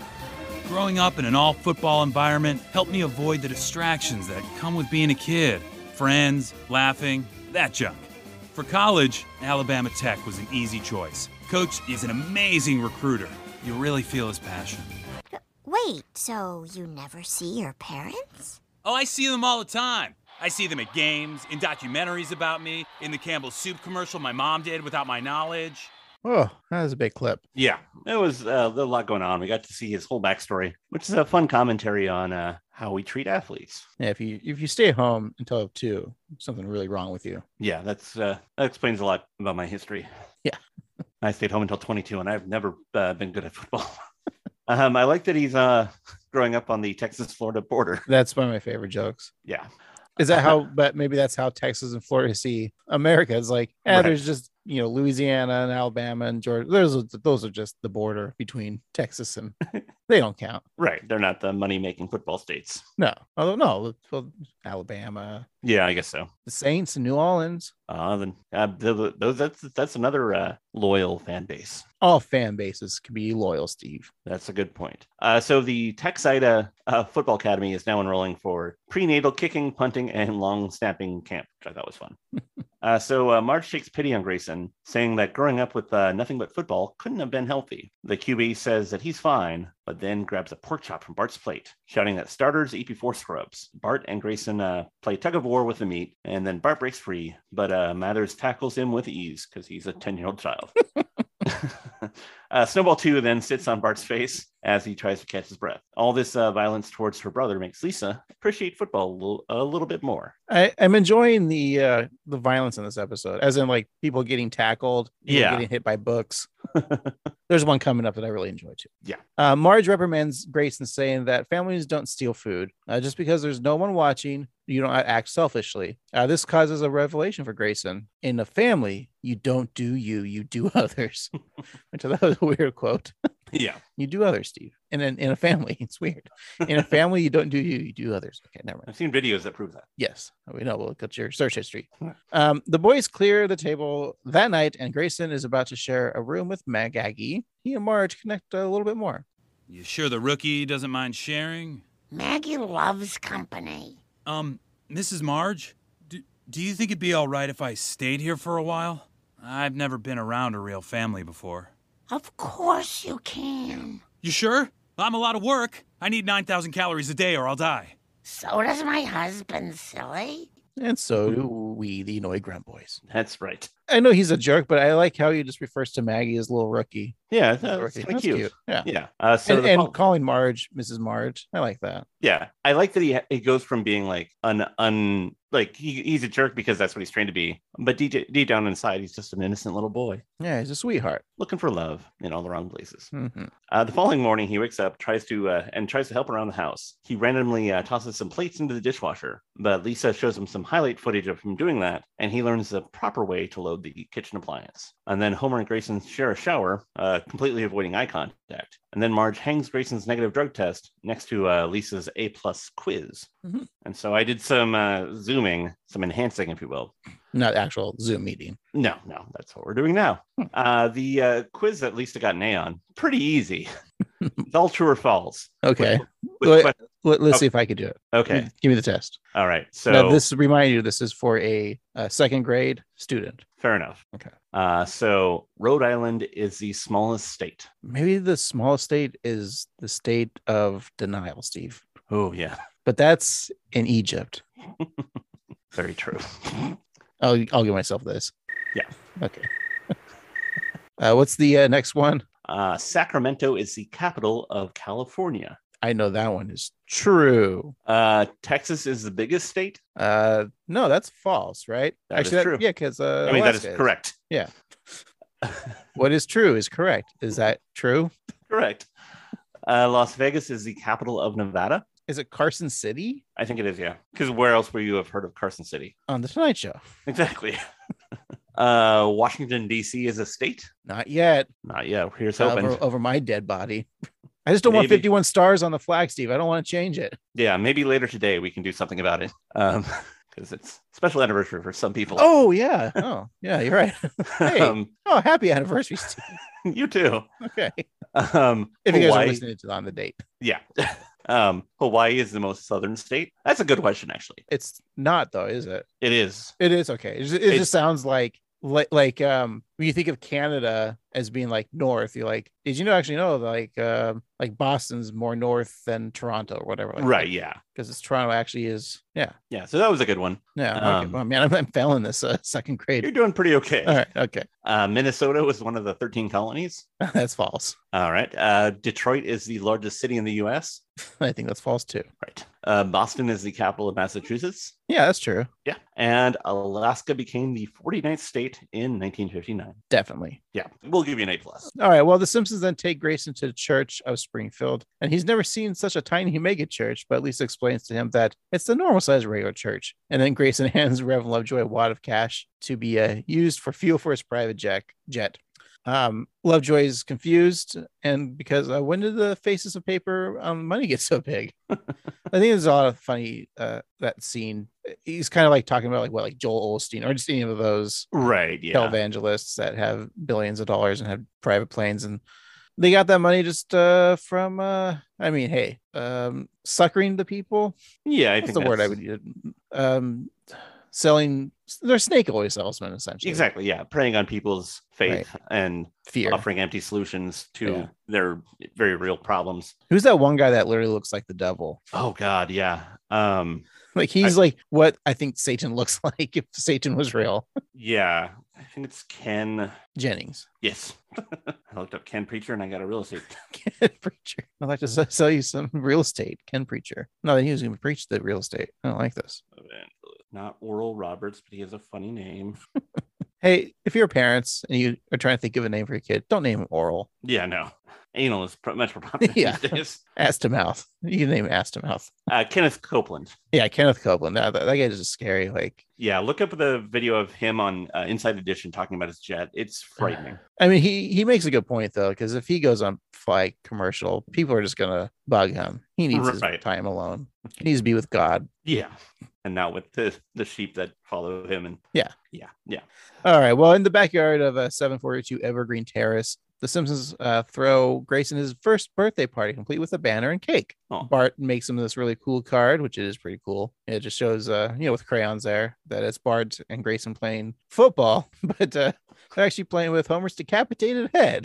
Growing up in an all-football environment helped me avoid the distractions that come with being a kid. Friends, laughing, that junk. For college, Alabama Tech was an easy choice. Coach is an amazing recruiter. You really feel his passion. Wait, so you never see your parents? Oh, I see them all the time. I see them at games, in documentaries about me, in the Campbell's Soup commercial my mom did without my knowledge. Oh, that was a big clip. Yeah, it was uh, a lot going on. We got to see his whole backstory, which is a fun commentary on uh, how we treat athletes. Yeah, if you if you stay home until two, something really wrong with you. Yeah, that's uh, that explains a lot about my history. Yeah. I stayed home until twenty-two, and I've never uh, been good at football. um, I like that he's uh, growing up on the Texas-Florida border. That's one of my favorite jokes. Yeah. Is that how, but maybe that's how Texas and Florida see America. It's like, eh, Right. there's just, you know, Louisiana and Alabama and Georgia. Those, those are just the border between Texas and they don't count. Right. They're not the money-making football states. No. Although, no, well, Alabama, Yeah, I guess so. the Saints in New Orleans, Uh, then uh, th- th- that's that's another uh, loyal fan base. all fan bases can be loyal, Steve. That's a good point. Uh, so the Texida uh, Football Academy is now enrolling for prenatal kicking, punting, and long snapping camp, which I thought was fun. uh, so uh, Marge takes pity on Grayson, saying that growing up with uh, nothing but football couldn't have been healthy. The Q B says that he's fine, but then grabs a pork chop from Bart's plate, shouting that starters eat before scrubs. Bart and Grayson uh, play tug of war with the meat, and then Bart breaks free, but uh, Mathers tackles him with ease because he's a ten-year-old child. uh, Snowball two then sits on Bart's face as he tries to catch his breath. All this uh, violence towards her brother makes Lisa appreciate football a little, a little bit more. I, I'm enjoying the uh, the violence in this episode, as in like people getting tackled, people Yeah. getting hit by books. There's one coming up that I really enjoy too. Yeah. Uh, Marge reprimands Grayson, saying that families don't steal food. Uh, just because there's no one watching, you don't act selfishly. Uh, this causes a revelation for Grayson. In a family, you don't do you, you do others. Which I thought was a weird quote. Yeah. You do others, Steve. And in, in a family, it's weird. In a family, you don't do you, you do others. Okay, never mind. I've seen videos that prove that. Yes, we know. We'll look at your search history. Um, the boys clear the table that night, and Grayson is about to share a room with Maggie. He and Marge connect a little bit more. You sure the rookie doesn't mind sharing? Maggie loves company. Um, Missus Marge, do, do you think it'd be all right if I stayed here for a while? I've never been around a real family before. Of course you can. You sure? I'm a lot of work. I need nine thousand calories a day or I'll die. So does my husband, silly. And so do we, the Noi Grunt Boys. That's right. I know he's a jerk, but I like how he just refers to Maggie as little rookie. Yeah, Little that's rookie. kinda That's cute. cute. Yeah. Yeah. Uh, so and the and fol- calling Marge Missus Marge. I like that. Yeah, I like that he he goes from being like un un like he, he's a jerk because that's what he's trained to be, but deep, deep down inside he's just an innocent little boy Yeah, he's a sweetheart. looking for love in all the wrong places. Mm-hmm. Uh, the following morning, he wakes up, tries to uh, and tries to help around the house. He randomly uh, tosses some plates into the dishwasher, but Lisa shows him some highlight footage of him doing that, and he learns the proper way to load the kitchen appliance. And then Homer and Grayson share a shower, uh, completely avoiding eye contact. And then Marge hangs Grayson's negative drug test next to uh, Lisa's A plus quiz. Mhm. And so I did some uh, zooming, some enhancing, if you will. Not actual Zoom meeting. No, no, that's what we're doing now. Uh, the uh, quiz that Lisa got an A on, pretty easy. It's all true or false. Okay. With Let, questions. let, us Okay. see if I could do it. Okay. Give me the test. All right. So now, this remind you, this is for a, a second grade student. fair enough. Okay. Uh, so Rhode Island is the smallest state. Maybe the smallest state is the state of denial, Steve. Oh, yeah. But that's in Egypt. Very true. I'll, I'll give myself this. Yeah. Okay. uh, what's the uh, next one? Uh, Sacramento is the capital of California. I know that one is true. Uh, Texas is the biggest state. Uh, no, that's false, right? That Actually, is that- true. yeah, because uh, I mean, that Alaska is correct. Yeah. What is true is correct. Is that true? Correct. Uh, Las Vegas is the capital of Nevada. is it Carson City? I think it is, yeah. Because where else would you have heard of Carson City? On the Tonight Show. Exactly. uh, Washington, D C is a state? Not yet. Not yet. Here's Uh, hoping. over, over my dead body. I just don't want Maybe. fifty-one stars on the flag, Steve. I don't want to change it. Yeah, maybe later today we can do something about it. Um, because it's special anniversary for some people. Oh, yeah. Oh, yeah, you're right. Hey. Um, oh, happy anniversary, Steve. You too. Okay. Um, If you guys Hawaii- are listening to it on the date. Yeah. Um, Hawaii is the most southern state. That's a good question, actually. It's not, though, is it? It is. It is okay. It just, it It's- just sounds like like like um when you think of Canada as being like north, you're like, did you know actually know like um like Boston's more north than Toronto or whatever? Like Right, yeah. Because it's Toronto actually is yeah. Yeah, so that was a good one. Yeah. Okay. Um, Well, man, I'm, I'm failing this uh, second grade. You're doing pretty okay. All right. Okay. Uh, Minnesota was one of the thirteen colonies. That's false. All right. Uh, Detroit is the largest city in the U S. I think that's false too. Right. Uh, Boston is the capital of Massachusetts. Yeah, that's true. Yeah. And Alaska became the forty-ninth state in nineteen fifty-nine. Definitely. Yeah. We'll give you an A plus. All right. Well, the Simpsons then take Grayson to the church of Springfield, and he's never seen such a tiny mega church, but at least explains to him that it's the normal size regular church. And then Grayson hands Reverend Lovejoy a wad of cash to be uh, used for fuel for his private jet. jet. Um, Lovejoy is confused, and because uh, when did the faces of paper um, money get so big? I think there's a lot of funny uh, that scene. He's kind of like talking about like what, like Joel Osteen or just any of those Right. Yeah. televangelists that have billions of dollars and have private planes, and they got that money just uh, from. Uh, I mean, hey, um, suckering the people. Yeah, I That's think the word I that's- would use. Um, selling. They're snake oil salesmen, essentially. Exactly. Yeah. Preying on people's faith and Fear. offering empty solutions to Yeah. their very real problems. Who's that one guy that literally looks like the devil? Oh God. Yeah. Um, Like he's I- like what I think Satan looks like if Satan was real. yeah. I think it's Ken Jennings. Yes. I looked up Ken Preacher and I got a real estate. Ken Preacher. I'd like to s- sell you some real estate. Ken Preacher. No, he was going to preach the real estate. I don't like this. Not Oral Roberts, but he has a funny name. Hey, if you're parents and you are trying to think of a name for your kid, don't name him Oral. Yeah, no. Anal is pr- much more popular Yeah. these days. Ass to mouth. You can name him Ass to mouth. Uh, Kenneth Copeland. Yeah, Kenneth Copeland. That, that, that guy is just scary. Like, Yeah, look up the video of him on uh, Inside Edition talking about his jet. It's frightening. I mean, he he makes a good point though, because if he goes on fly commercial, people are just gonna bug him. He needs his Right. time alone. He needs to be with God. Yeah. And now with the, the sheep that follow him. And Yeah. yeah, yeah. All right. Well, in the backyard of uh, seven forty-two Evergreen Terrace, the Simpsons uh, throw Grayson his first birthday party, complete with a banner and cake. Oh. Bart makes him this really cool card, which is pretty cool. It just shows, uh, you know, with crayons there, that it's Bart and Grayson playing football, but uh, they're actually playing with Homer's decapitated head.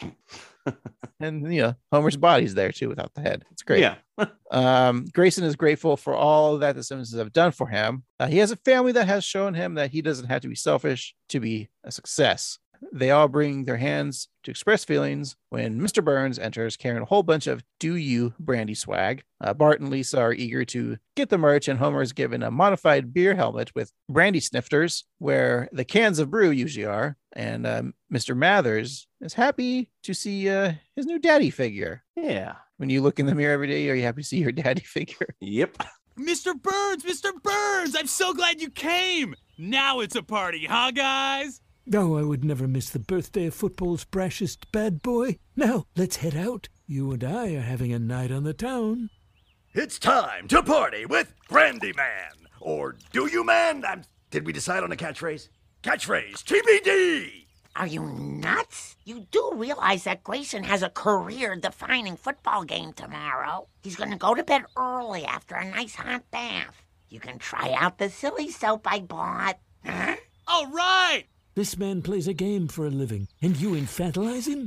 And, you know, Homer's body's there too without the head. It's great. Yeah. Um, Grayson is grateful for all that the Simpsons have done for him. Uh, he has a family that has shown him that he doesn't have to be selfish to be a success. They all bring their hands to express feelings when Mister Burns enters carrying a whole bunch of Do You brandy swag. Uh, Bart and Lisa are eager to get the merch, and Homer is given a modified beer helmet with brandy snifters where the cans of brew usually are. And um, Mister Mathers is happy to see uh, his new daddy figure. Yeah. When you look in the mirror every day, are you happy to see your daddy figure? Yep. Mister Burns, Mister Burns, I'm so glad you came. Now it's a party, huh, guys? Oh, I would never miss the birthday of football's brashest bad boy. Now, let's head out. You and I are having a night on the town. It's time to party with Brandy Man. Or do you, man? Um, did we decide on a catchphrase? Catchphrase, T B D! Are you nuts? You do realize that Grayson has a career-defining football game tomorrow. He's gonna go to bed early after a nice hot bath. You can try out the silly soap I bought. Huh? All right! This man plays a game for a living, and you infantilize him?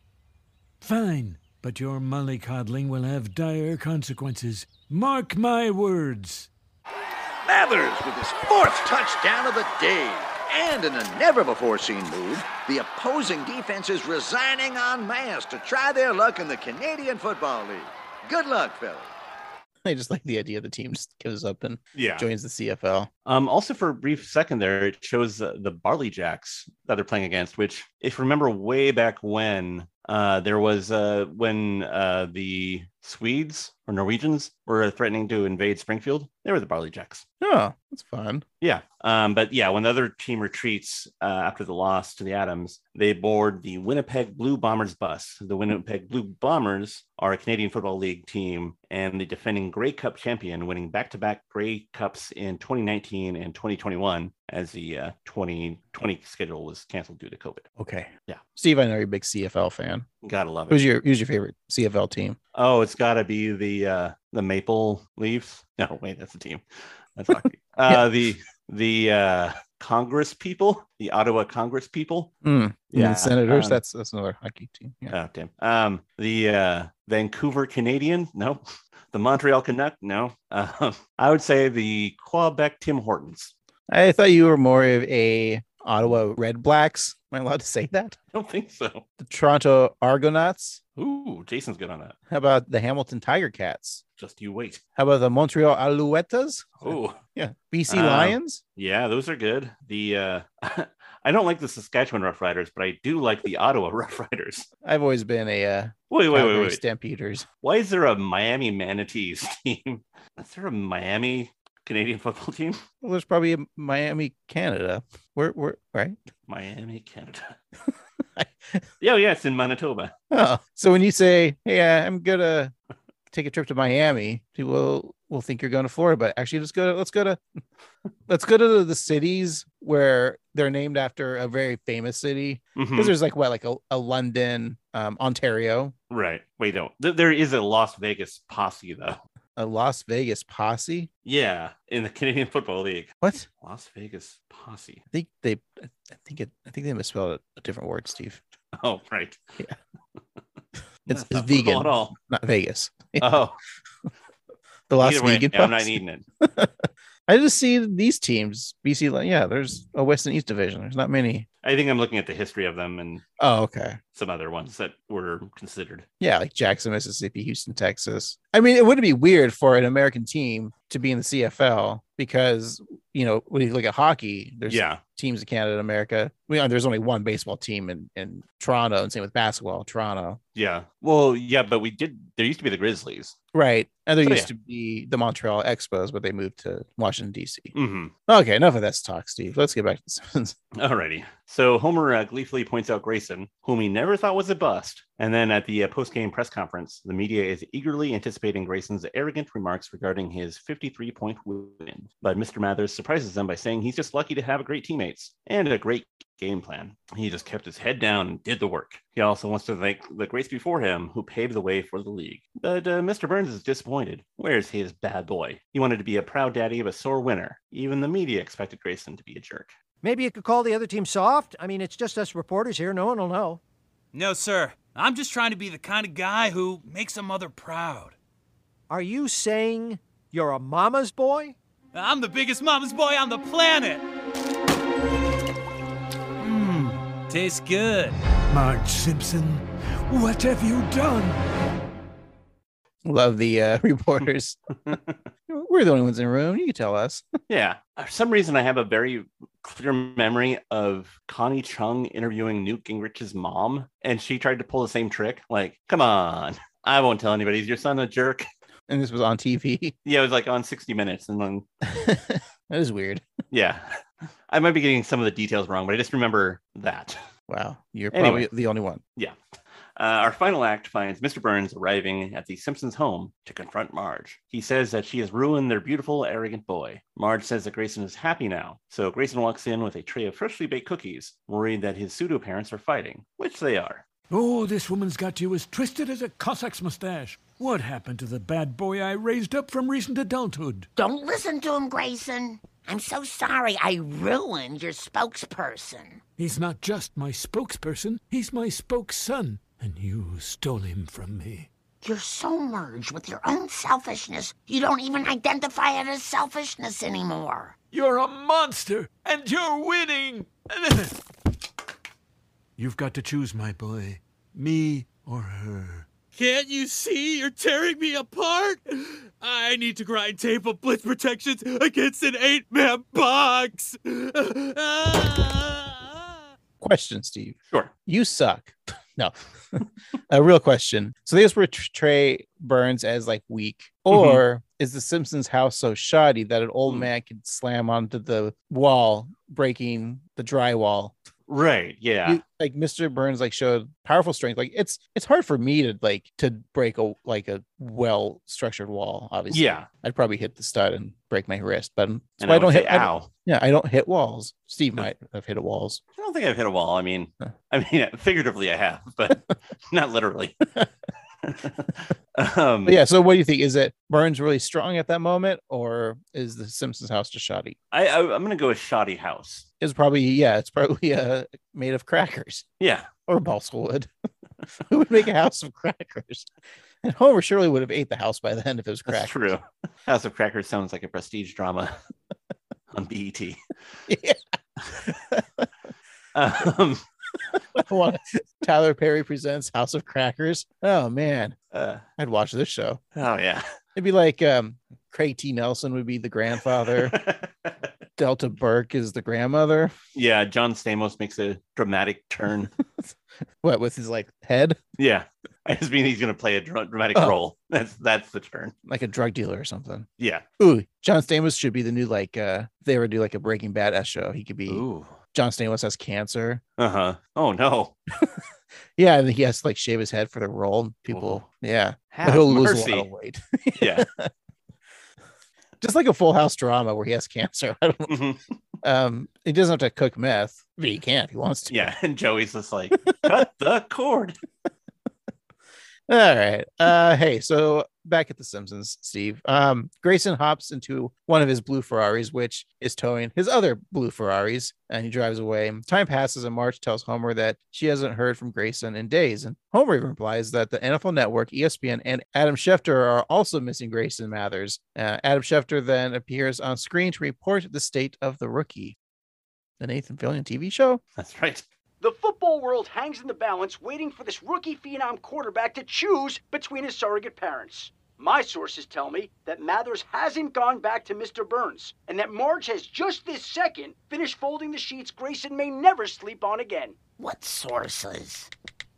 Fine, but your mollycoddling will have dire consequences. Mark my words. Mathers with his fourth touchdown of the day. And in a never-before-seen move, the opposing defense is resigning en masse to try their luck in the Canadian Football League. Good luck, fellas. I just like the idea the team just gives up and Yeah. joins the C F L. Um, also, for a brief second there, it shows uh, the Barley Jacks that they're playing against, which, if you remember way back when, uh, there was uh, when uh, the Swedes or Norwegians were threatening to invade Springfield, they were the Barley Jacks. Oh, that's fun. Yeah. Um, but yeah, when the other team retreats uh, after the loss to the Adams, they board the Winnipeg Blue Bombers bus. The Winnipeg Blue Bombers are a Canadian Football League team and the defending Grey Cup champion, winning back-to-back Grey Cups in twenty nineteen and twenty twenty-one as the uh, twenty twenty schedule was canceled due to COVID. Okay. Yeah. Steve, I know you're a big C F L fan. Gotta love it. Who's your Who's your favorite C F L team? Oh, it's got to be the uh, the Maple Leafs. No, wait, that's a team. That's hockey. Uh, Yeah. The the uh, Congress people, the Ottawa Congress people. Mm. Yeah, Senators. um, that's that's another hockey team. Yeah. Oh, damn. Um, the uh, Vancouver Canadian. No. The Montreal Canuck. No. Uh, I would say the Quebec Tim Hortons. I thought you were more of a Ottawa Red Blacks. Am I allowed to say that? I don't think so. The Toronto Argonauts. Ooh, Jason's good on that. How about the Hamilton Tiger Cats? Just you wait. How about the Montreal Alouettes? Ooh. Yeah. B C Um, Lions? Yeah, those are good. The uh, I don't like the Saskatchewan Roughriders, but I do like the Ottawa Roughriders. I've always been a uh, Wait, wait, wait, Calgary wait. Stampeders. Why is there a Miami Manatees team? Is there a Miami Canadian football team? Well, there's probably a Miami, Canada. Where, where, right? Miami, Canada. Yeah, yeah, it's in Manitoba. Oh, so when you say, "Hey, uh, I'm gonna take a trip to Miami," people will, will think you're going to Florida. But actually, let's go. To, let's go to let's go to the cities where they're named after a very famous city. Because Mhm. there's like what, like a, a London, um, Ontario, Right. Wait, no. Th- There is a Las Vegas posse, though. a Las Vegas posse. Yeah, in the Canadian Football League. What? Las Vegas posse. I think they, I think it, I think they misspelled a different word, Steve. Oh, right. Yeah. It's, That's it's not football vegan at all. not Vegas. Oh. The Las Either way, Vegan yeah, I'm not posse. eating it. I just see these teams. B C, Li- yeah, there's a West and East division. There's not many. I think I'm looking at the history of them and Oh, okay. some other ones that were considered. Yeah, like Jackson, Mississippi, Houston, Texas. I mean, it wouldn't be weird for an American team to be in the C F L because, you know, when you look at hockey, there's Yeah. teams in Canada and America. We, there's only one baseball team in, in Toronto, and same with basketball, Toronto. Yeah. Well, yeah, but we did. There used to be the Grizzlies. Right. And there So, used yeah. to be the Montreal Expos, but they moved to Washington, D C. Mm-hmm. Okay, enough of that talk, Steve. Let's get back to the Simpsons. Alrighty. So Homer uh, gleefully points out Grayson, whom he never thought was a bust. And then at the uh, post-game press conference, the media is eagerly anticipating Grayson's arrogant remarks regarding his fifty-three point win. But Mister Mathers surprises them by saying he's just lucky to have great teammates and a great game plan. He just kept his head down and did the work. He also wants to thank the greats before him who paved the way for the league. But uh, Mister Burns is disappointed. Where's his bad boy? He wanted to be a proud daddy of a sore winner. Even the media expected Grayson to be a jerk. Maybe you could call the other team soft. I mean, it's just us reporters here. No one will know. No, sir. I'm just trying to be the kind of guy who makes a mother proud. Are you saying you're a mama's boy? I'm the biggest mama's boy on the planet. Mmm, tastes good. Marge Simpson, what have you done? Love the uh, reporters. We're the only ones in the room. You can tell us. Yeah. For some reason, I have a very clear memory of Connie Chung interviewing Newt Gingrich's mom, and she tried to pull the same trick. Like, come on, I won't tell anybody. Is your son a jerk? And this was on T V. Yeah, it was like on sixty minutes. And then, That is weird. yeah, I might be getting some of the details wrong, but I just remember that. Wow. You're Anyway. probably the only one. Yeah. Uh, our final act finds Mister Burns arriving at the Simpsons' home to confront Marge. He says that she has ruined their beautiful, arrogant boy. Marge says that Grayson is happy now, so Grayson walks in with a tray of freshly baked cookies, worried that his pseudo-parents are fighting, which they are. Oh, this woman's got you as twisted as a Cossack's mustache. What happened to the bad boy I raised up from recent adulthood? Don't listen to him, Grayson. I'm so sorry I ruined your spokesperson. He's not just my spokesperson, he's my spokesson, and you stole him from me. You're so merged with your own selfishness, you don't even identify it as selfishness anymore. You're a monster, and you're winning! You've got to choose, my boy. Me or her. Can't you see you're tearing me apart? I need to grind tape of blitz protections against an eight-man box. Question, Steve. Sure. You suck. No. A real question. So they just portray Burns as like weak, or mm-hmm. is the Simpsons house so shoddy that an old mm. man could slam onto the wall, breaking the drywall? Right. Yeah. You, like Mister Burns like showed powerful strength. Like it's it's hard for me to like to break a like a well structured wall. Obviously, yeah. I'd probably hit the stud and break my wrist, but and I, I don't hit. I don't, yeah, I don't hit walls. Steve might have hit a walls. I don't think I've hit a wall. I mean, huh. I mean, figuratively I have, but not literally. um, but yeah. So what do you think? Is it Burns really strong at that moment, or is the Simpsons house just shoddy? I, I I'm gonna go with shoddy house. It's probably yeah. It's probably uh made of crackers. Yeah, or balsa wood. Who would make a house of crackers? And Homer surely would have ate the house by then if it was crackers. That's true. House of Crackers sounds like a prestige drama on B E T. Yeah. um. Tyler Perry presents House of Crackers. Oh man, uh, I'd watch this show. Oh yeah, it'd be like um, Craig T. Nelson would be the grandfather. Delta Burke is the grandmother. Yeah, John Stamos makes a dramatic turn. What, with his like head? Yeah, I just mean he's gonna play a dr- dramatic oh. role. That's that's the turn, like a drug dealer or something. Yeah. Ooh, John Stamos should be the new like. uh if they ever do like a Breaking Bad S show, he could be. Ooh. John Stamos has cancer. Uh-huh. Oh no. Yeah, and he has to like shave his head for the role. People, oh. yeah. Have he'll mercy. lose a lot of weight. Yeah. Just like a Full House drama where he has cancer. I don't know. Mm-hmm. Um, he doesn't have to cook meth, but he can if he wants to. Yeah, and Joey's just like, cut the cord. All right. Uh, hey, so back at The Simpsons, Steve. Um, Grayson hops into one of his blue Ferraris, which is towing his other blue Ferraris, and he drives away. Time passes, and Marge tells Homer that she hasn't heard from Grayson in days. And Homer even replies that the N F L Network, E S P N, and Adam Schefter are also missing Grayson Mathers. Uh, Adam Schefter then appears on screen to report the state of the rookie. The Nathan Fillion T V show? That's right. The football world hangs in the balance, waiting for this rookie phenom quarterback to choose between his surrogate parents. My sources tell me that Mathers hasn't gone back to Mister Burns, and that Marge has just this second finished folding the sheets Grayson may never sleep on again. What sources?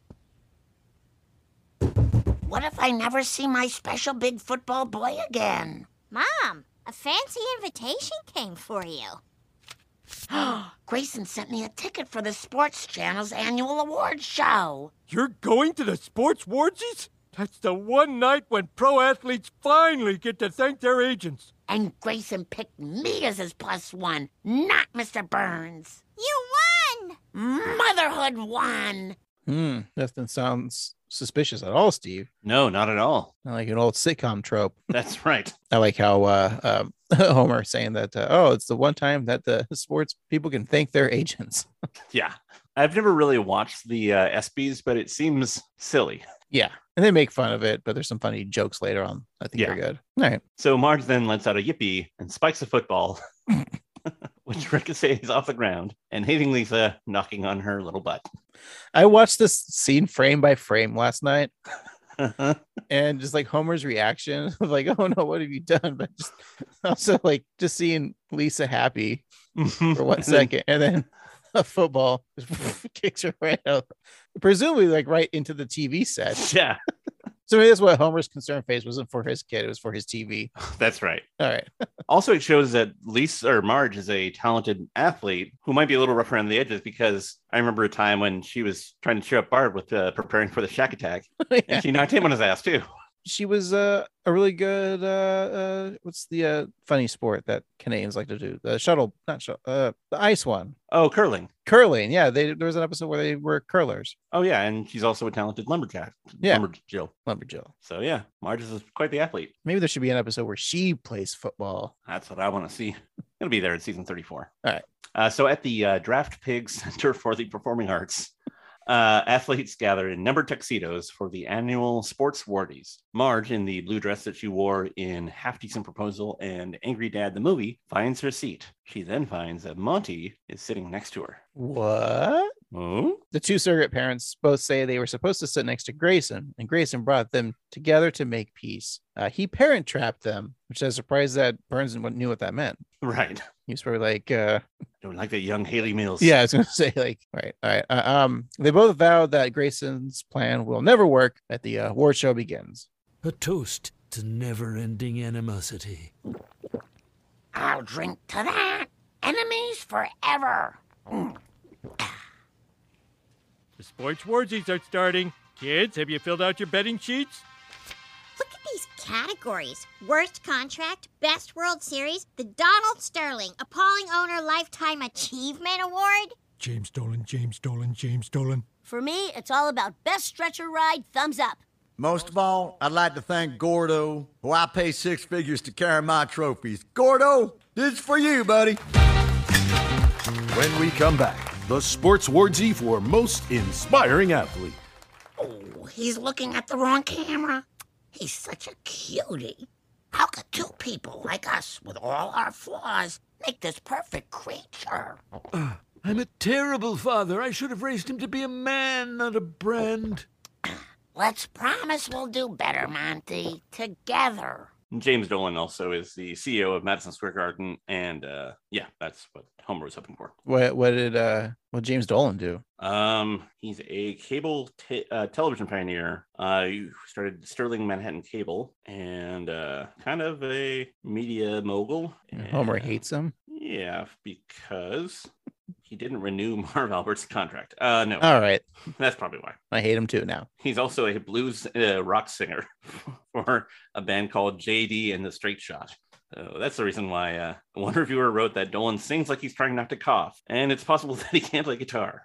What if I never see my special big football boy again? Mom, a fancy invitation came for you. Grayson sent me a ticket for the Sports Channel's annual awards show. You're going to the Sports Wardsies? That's the one night when pro athletes finally get to thank their agents. And Grayson picked me as his plus one, not Mister Burns. You won! Motherhood won! Hmm, that sounds suspicious at all, Steve. No, not at all. Not like an old sitcom trope. That's right. I like how uh, um, Homer saying that, uh, oh, it's the one time that the sports people can thank their agents. Yeah. I've never really watched the uh, ESPYs, but it seems silly. Yeah. And they make fun of it, but there's some funny jokes later on. I think yeah. they're good. All right. So Marge then lets out a yippee and spikes a football, which ricochets off the ground, and hitting Lisa, knocking on her little butt. I watched this scene frame by frame last night. And just like Homer's reaction of like, oh no, what have you done? But just also like just seeing Lisa happy for one second, and then a football just kicks her right out, presumably like right into the T V set. Yeah. So maybe that's what Homer's concern face wasn't for his kid, it was for his T V. That's right. All right. Also, it shows that Lisa or Marge is a talented athlete who might be a little rough around the edges, because I remember a time when she was trying to cheer up Bart with uh, preparing for the Shack Attack, yeah. and she knocked him on his ass too. She was uh, a really good, uh, uh, what's the uh, funny sport that Canadians like to do? The shuttle, not shuttle, uh, the ice one. Oh, curling. Curling, yeah. They, there was an episode where they were curlers. Oh, yeah, and she's also a talented lumberjack. Yeah. Lumberjill. Lumberjill. So, yeah, Marge is quite the athlete. Maybe there should be an episode where she plays football. That's what I want to see. It'll be there in season thirty-four. All right. Uh, so at the uh, Draft Pigs Center for the Performing Arts, Uh, athletes gather in numbered tuxedos for the annual sports wardies. Marge, in the blue dress that she wore in Half Decent Proposal and Angry Dad the movie, finds her seat. She then finds that Monty is sitting next to her. What? Oh? The two surrogate parents both say they were supposed to sit next to Grayson, and Grayson brought them together to make peace. Uh, he parent trapped them, which is a surprise that Burns knew what that meant. Right. He was probably like, uh, Don't like that young Haley Mills. yeah, I was going to say, like, right, all right. Uh, um, they both vowed that Grayson's plan will never work. That the uh, award show begins. A toast to never-ending animosity. I'll drink to that. Enemies forever. Mm. The sports warsies are starting. Kids, have you filled out your betting sheets? Look at these categories. Worst contract, best World Series, the Donald Sterling Appalling Owner Lifetime Achievement Award. James Dolan, James Dolan, James Dolan. For me, it's all about best stretcher ride, thumbs up. Most of all, I'd like to thank Gordo, who I pay six figures to carry my trophies. Gordo, this is for you, buddy. When we come back, the Sports Wardsie for most inspiring athlete. Oh, he's looking at the wrong camera. He's such a cutie. How could two people like us, with all our flaws, make this perfect creature? Uh, I'm a terrible father. I should have raised him to be a man, not a brand. Let's promise we'll do better, Monty. Together. James Dolan also is the C E O of Madison Square Garden, and uh, yeah, that's what Homer was hoping for. What what did uh what James Dolan do? Um, he's a cable t- uh, television pioneer. Uh, he started Sterling Manhattan Cable, and uh, kind of a media mogul. And Homer hates him. Yeah, because he didn't renew Marv Albert's contract. Uh, no. All right. That's probably why. I hate him too now. He's also a blues uh, rock singer for a band called J D and the Straight Shot. So that's the reason why uh, one reviewer wrote that Dolan sings like he's trying not to cough, and it's possible that he can't play guitar.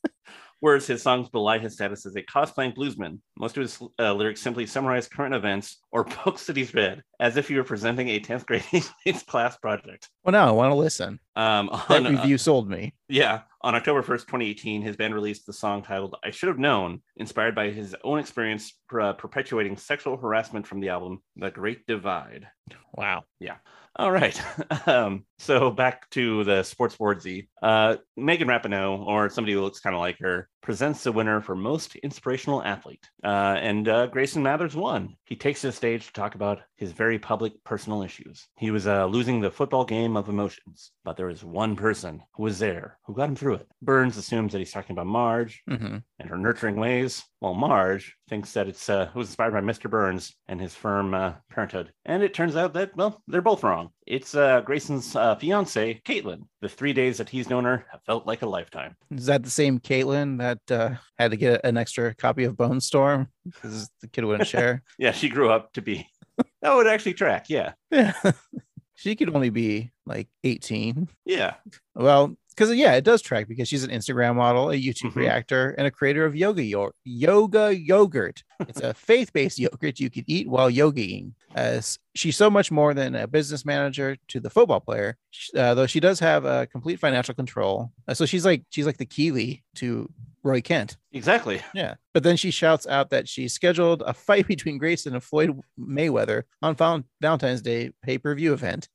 Whereas his songs belie his status as a cosplaying bluesman. Most of his uh, lyrics simply summarize current events or books that he's read, as if he were presenting a tenth grade class project. Well, no, I want to listen. Um, that on, review uh, sold me. Yeah. On October first, twenty eighteen, his band released the song titled I Should Have Known, inspired by his own experience uh, perpetuating sexual harassment from the album The Great Divide. Wow. Yeah. All right. um, so back to the Sports Wardsie. Uh, Megan Rapinoe, or somebody who looks kind of like her, presents the winner for Most Inspirational Athlete. Uh, and uh, Grayson Mathers won. He takes to the stage to talk about his very public personal issues. He was uh, losing the football game of emotions, but there was one person who was there who got him through it. Burns assumes that he's talking about Marge mm-hmm. and her nurturing ways, while Marge thinks that it's uh, it was inspired by Mister Burns and his firm uh, parenthood. And it turns out that, well, they're both wrong. It's uh, Grayson's uh, fiance, Caitlin. The three days that he's known her have felt like a lifetime. Is that the same Caitlin that uh, had to get an extra copy of Bone Storm because the kid wouldn't share? Yeah, she grew up to be. That would actually track, yeah. Yeah. She could only be like eighteen. Yeah. Well, because yeah, it does track because she's an Instagram model, a YouTube Mm-hmm. reactor, and a creator of yoga yo- yoga yogurt. It's a faith-based yogurt you can eat while yogaing. As she's so much more than a business manager to the football player, uh, though she does have a complete financial control. Uh, so she's like she's like the Keeley to Roy Kent. Exactly. Yeah. But then she shouts out that she scheduled a fight between Grayson and Floyd Mayweather on Val- Valentine's Day pay-per-view event.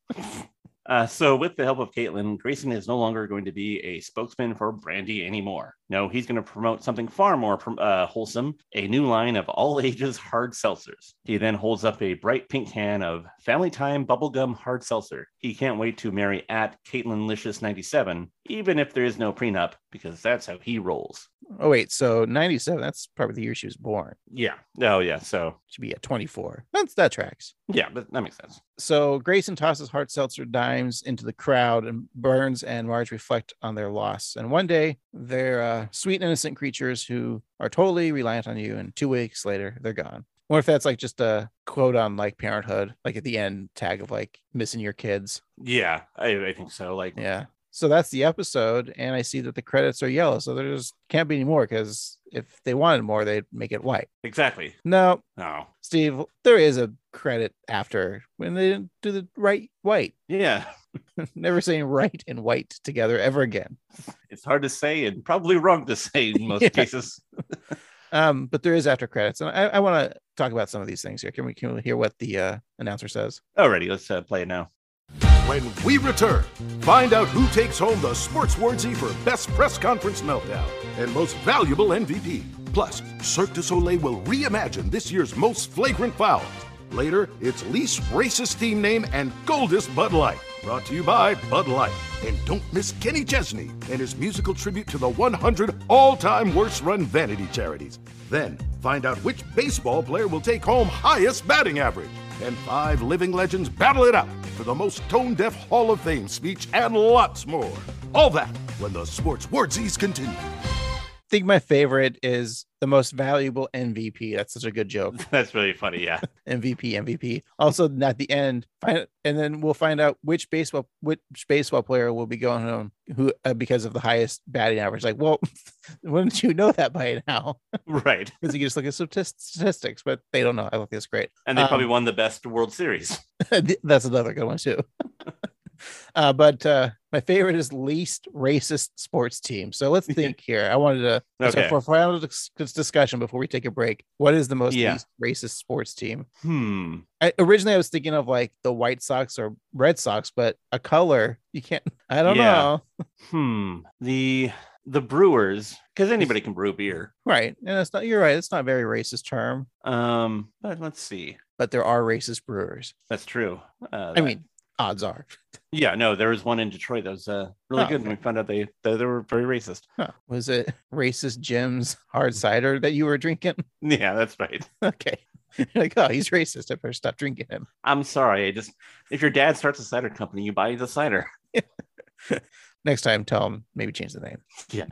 Uh, so with the help of Caitlin, Grayson is no longer going to be a spokesman for Brandy anymore. No, he's going to promote something far more uh, wholesome, a new line of all ages hard seltzers. He then holds up a bright pink can of Family Time Bubblegum Hard Seltzer. He can't wait to marry at CaitlinLicious ninety-seven, even if there is no prenup, because that's how he rolls. Oh, wait. So ninety-seven, that's probably the year she was born. Yeah. Oh, yeah. So she'd be at twenty-four. That's, that tracks. Yeah, but that makes sense. So Grayson tosses hard seltzer dimes into the crowd, and Burns and Marge reflect on their loss. And one day, they're uh, sweet, innocent creatures who are totally reliant on you. And two weeks later, they're gone. What if that's like just a quote on like Parenthood, like at the end tag of like missing your kids? Yeah, I, I think so. Like, yeah. So that's the episode, and I see that the credits are yellow, so there just can't be any more, because if they wanted more, they'd make it white. Exactly. No. No. Steve, there is a credit after when they didn't do the right white. Yeah. Never saying right and white together ever again. It's hard to say and probably wrong to say in most Yeah. cases. Um, but there is after credits, and I, I want to talk about some of these things here. Can we can we hear what the uh, announcer says? Alrighty, let's uh, play it now. When we return, find out who takes home the Sports Wardsie for Best Press Conference Meltdown and Most Valuable M V P. Plus, Cirque du Soleil will reimagine this year's most flagrant fouls. Later, its least racist team name and goldest Bud Light. brought to you by Bud Light. And don't miss Kenny Chesney and his musical tribute to the one hundred all-time worst-run vanity charities. Then, find out which baseball player will take home highest batting average. And five living legends battle it out for the most tone-deaf Hall of Fame speech and lots more. All that when the Sports Wordsies continue. I think my favorite is the most valuable M V P. That's such a good joke. That's really funny, yeah. M V P, M V P. Also, at the end, find, and then we'll find out which baseball which baseball player will be going home who uh, because of the highest batting average. Like, well, wouldn't you know that by now? Right. Because you just look at statist- statistics, but they don't know. I think it's great. And they Um, probably won the best World Series. That's another good one too. uh, but uh, my favorite is least racist sports team. So let's think here. I wanted to Okay. so for final dis- discussion before we take a break. What is the most Yeah. least racist sports team? Hmm. I, originally, I was thinking of like the White Sox or Red Sox, but a color you can't. I don't Yeah. know. Hmm. The the Brewers, because anybody can brew beer. Right, and it's not. You're right. It's not a very racist term. Um, but let's see. But there are racist brewers. That's true. Uh, I that- mean, odds are. yeah, no, there was one in Detroit that was uh, really Oh, good, and we found out they they, they were very racist. Huh. Was it racist Jim's hard cider that you were drinking? Yeah, that's right. Okay. You're like, oh, he's racist. I better stop drinking him. I'm sorry. I just if your dad starts a cider company, you buy the cider. Next time, tell him maybe change the name. Yeah.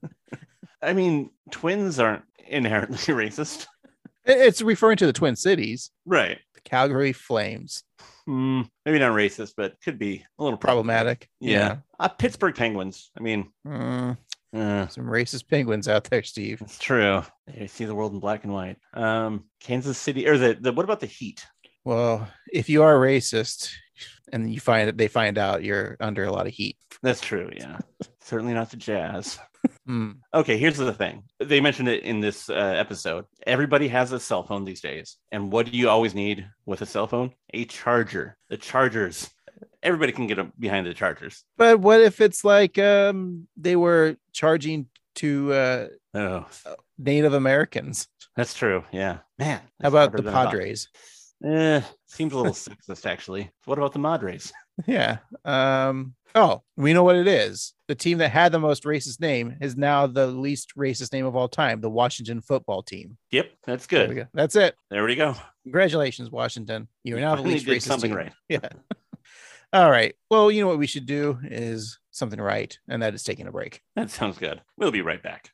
I mean, twins aren't inherently racist. It- It's referring to the Twin Cities, Right. the Calgary Flames. Hmm, maybe not racist, but could be a little Problematic. Yeah. Uh, Pittsburgh Penguins. I mean, Mm, uh, some racist penguins out there, Steve. it's true. They see the world in black and white. Um, Kansas City, or the, the what about the Heat? Well, if you are racist and you find that they find out, you're under a lot of heat. That's true. Yeah. Certainly not the Jazz. Hmm. Okay, here's the thing. They mentioned it in this uh, episode. Everybody has a cell phone these days. And what do you always need with a cell phone? A charger. The chargers. Everybody can get a, behind the chargers. But what if it's like um they were charging to uh Oh, Native Americans? that's true. Yeah. Man. How about the Padres? Eh, seems a little sexist, actually. What about the Madres? Yeah. Um. Oh, we know what it is. The team that had the most racist name is now the least racist name of all time, the Washington football team. Yep, that's There we good. go. That's it. There we go. Congratulations, Washington. You are now the Finally least did racist something team. right. Yeah. All right. Well, you know what we should do is something right, and that is taking a break. That sounds good. We'll be right back.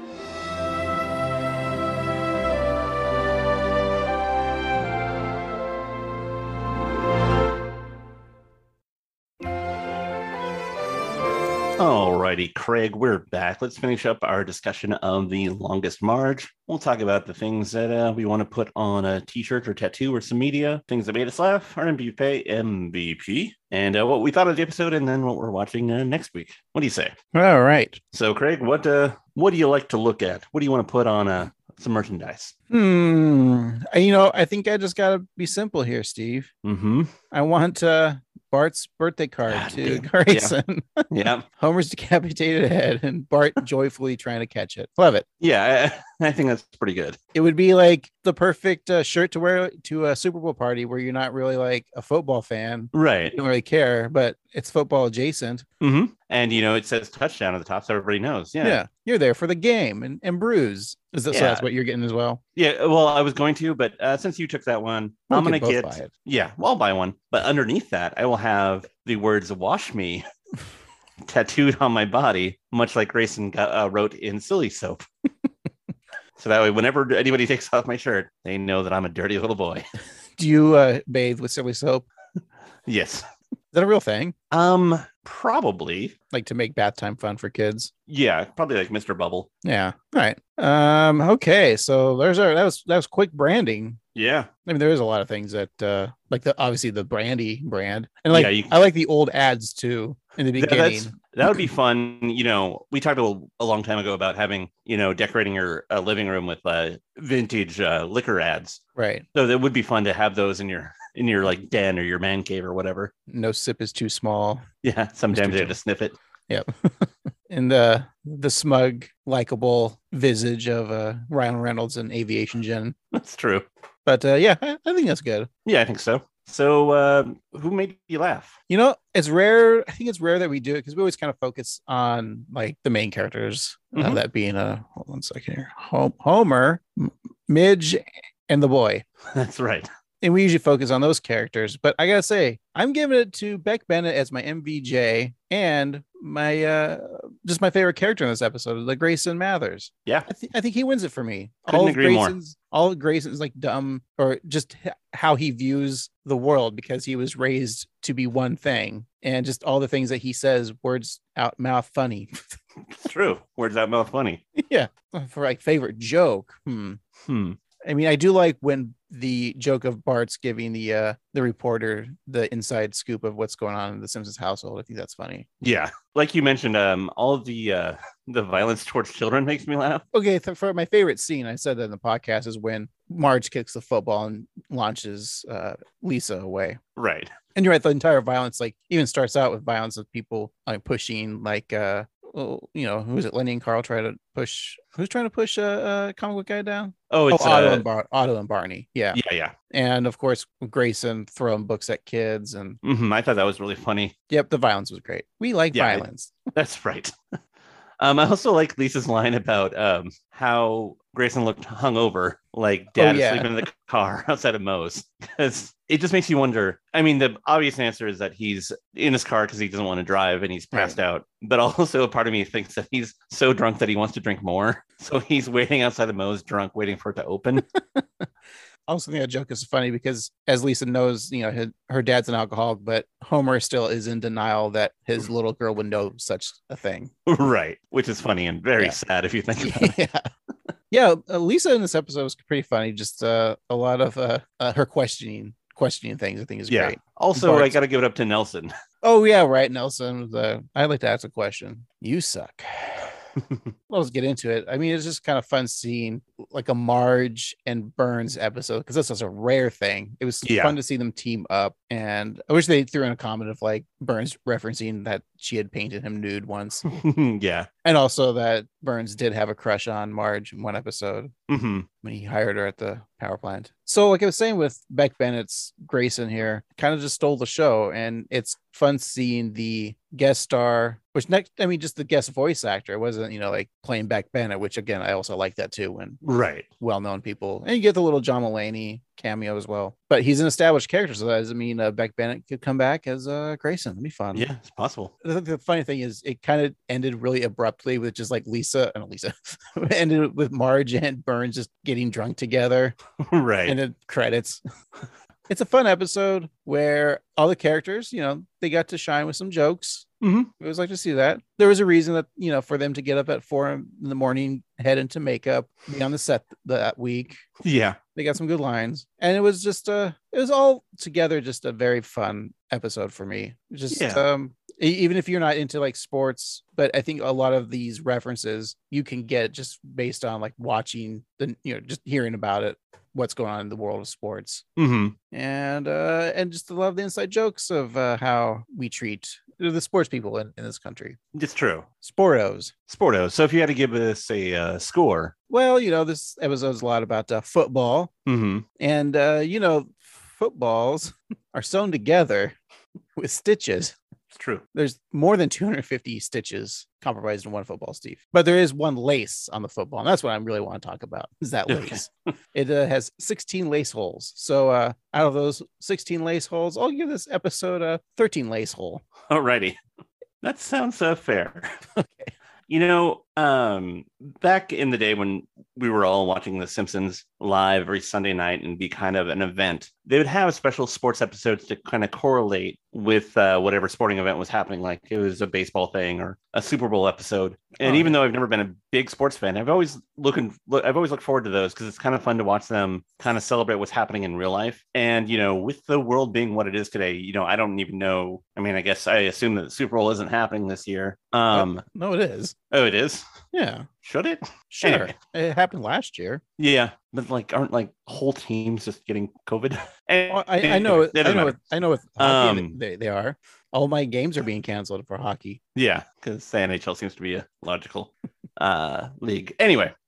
Alrighty, Craig, we're back. Let's finish up our discussion of the longest march. We'll talk about the things that uh, we want to put on a t-shirt or tattoo or some media, things that made us laugh, our M V P, M V P, and uh, what we thought of the episode, and then what we're watching uh, next week. What do you say? All right. So, Craig, what uh, what do you like to look at? What do you want to put on uh, some merchandise? Hmm. You know, I think I just got to be simple here, Steve. Mm-hmm. I want uh, Bart's birthday card God to damn. Grayson. Yeah. Homer's decapitated head and Bart joyfully trying to catch it. Love it. Yeah, I, I think that's pretty good. It would be like the perfect uh, shirt to wear to a Super Bowl party where you're not really like a football fan. Right. You don't really care, but it's football adjacent. Mm-hmm. And, you know, it says touchdown at the top, so everybody knows. Yeah. Yeah. You're there for the game and, and bruise. Is that, so Yeah. that's what you're getting as well? Yeah, well, I was going to, but uh, since you took that one, We I'm could going to both get. buy it. Yeah, well, I'll buy one. But underneath that, I will have the words "Wash Me" tattooed on my body, much like Grayson got, uh, wrote in Silly Soap. So that way, whenever anybody takes off my shirt, they know that I'm a dirty little boy. Do you uh, bathe with silly soap? Yes. Is that a real thing? Um, probably. Like to make bath time fun for kids? Yeah, probably like Mister Bubble. Yeah. All right. Um, okay. So there's our that was that was quick branding. Yeah. I mean, there is a lot of things that uh like the obviously the Brandy brand. And like Yeah, you- I like the old ads too in the Th- beginning. that's- that would be fun. You know, we talked a, a long time ago about having, you know, decorating your uh, living room with uh, vintage uh, liquor ads. Right. So that would be fun to have those in your in your like den or your man cave or whatever. No sip is too small. Yeah, sometimes you have to sniff it. Yep. And the the smug, likable visage of uh Ryan Reynolds and Aviation Gin. That's true. But uh yeah, I, I think that's good. Yeah, I think so. So, uh, who made you laugh? You know, it's rare. I think it's rare that we do it because we always kind of focus on like the main characters. Uh, Mhm. that being a hold on a second here, Hom- Homer, M- Midge, and the boy. That's right. And we usually focus on those characters. But I gotta say, I'm giving it to Beck Bennett as my M V J and my uh just my favorite character in this episode, the Grayson Mathers. Yeah, I, th- I think he wins it for me. Couldn't all of agree more. Grayson's, all of Grayson's like dumb, or just h- how he views the world because he was raised to be one thing, and just all the things that he says, words out mouth funny. It's true. Words out mouth funny. Yeah, for like favorite joke. Hmm. Hmm. I mean, I do like when the joke of Bart's giving the uh the reporter the inside scoop of what's going on in the Simpsons household. I think that's funny. Yeah, like you mentioned, um, all of the uh, the violence towards children makes me laugh. Okay, th- for my favorite scene, I said that in the podcast, is when Marge kicks the football and launches uh, Lisa away. Right. And you're right, the entire violence, like, even starts out with violence of people like pushing, like, uh, well, you know, who is it? Lenny and Carl try to push. Who's trying to push a, a comic book guy down? Oh, it's Otto uh, and Bar- Otto and Barney. Yeah, yeah, yeah. And of course, Grayson throwing books at kids, and hmm I thought that was really funny. yep, the violence was great. We like Yeah, violence. That's right. Um, I also like Lisa's line about um, how Grayson looked hungover, like dad Oh, is yeah. sleeping in the car outside of Moe's. Because it just makes you wonder. I mean, the obvious answer is that he's in his car because he doesn't want to drive and he's passed out. But also, a part of me thinks that he's so drunk that he wants to drink more. So he's waiting outside the Moe's drunk, waiting for it to open. I also think that joke is funny because, as Lisa knows, you know, her, her dad's an alcoholic, but Homer still is in denial that his little girl would know such a thing. Right. Which is funny and very Yeah. sad if you think about it. Yeah. Yeah, uh, Lisa in this episode was pretty funny. Just uh, a lot of uh, uh, her questioning, questioning things. I think is Yeah. great. Also, I Bart's- got to give it up to Nelson. Oh yeah, right, Nelson. The I'd like to ask a question. You suck. Let's get into it. I mean, it's just kind of fun seeing like a Marge and Burns episode because this was a rare thing. It was Yeah. fun to see them team up, and I wish they threw in a comment of like Burns referencing that she had painted him nude once, Yeah. and also that Burns did have a crush on Marge in one episode hmm when he hired her at the power plant. So, like I was saying with Beck Bennett's Grayson here, kind of just stole the show, and it's fun seeing the guest star, which next, I mean, just the guest voice actor. It wasn't, you know, like playing Beck Bennett, which again, I also like that too when Right. well-known people, and you get the little John Mulaney cameo as well. But he's an established character, so that doesn't mean uh, Beck Bennett could come back as uh, Grayson. That'd be fun. Yeah, it's possible. The, the funny thing is, it kind of ended really abruptly with just like Lisa and Lisa ended with Marge and Burns just getting drunk together, Right. and then credits. It's a fun episode where all the characters, you know, they got to shine with some jokes. Mm-hmm. It was like to see that. There was a reason that, you know, for them to get up at four in the morning, head into makeup, be on the set that week. Yeah. They got some good lines, and it was just uh it was all together just a very fun episode for me. Just Yeah. um e- even if you're not into like sports, but I think a lot of these references you can get just based on like watching the, you know, just hearing about it, what's going on in the world of sports. hmm And uh and just to love the inside jokes of uh how we treat the sports people in, in this country. It's true. Sportos. Sporto. So if you had to give us a uh, score. Well, you know, this episode's a lot about uh, football. hmm And, uh, you know, footballs are sewn together with stitches. It's true. There's more than two hundred fifty stitches comprised in one football, Steve. But there is one lace on the football. And that's what I really want to talk about is that Okay. lace. It uh, has sixteen lace holes. So uh, out of those sixteen lace holes, I'll give this episode a thirteen lace hole. Alrighty. That sounds uh, fair. Okay. You know, um, back in the day when we were all watching The Simpsons live every Sunday night and be kind of an event, they would have special sports episodes to kind of correlate with uh, whatever sporting event was happening. Like it was a baseball thing or a Super Bowl episode. And Oh, even yeah. though I've never been a big sports fan, I've always looking, look, I've always looked forward to those because it's kind of fun to watch them kind of celebrate what's happening in real life. And, you know, with the world being what it is today, you know, I don't even know. I mean, I guess I assume that the Super Bowl isn't happening this year. Um, No, it is. Oh, it is? Yeah. Should it? Sure. Anyway. It happened last year. Yeah, but like, aren't like whole teams just getting COVID? Well, I, I know it. It I doesn't know matter. it. I know with hockey, Um, they, they are. All my games are being canceled for hockey. Yeah, because the N H L seems to be a logical uh, league. Anyway,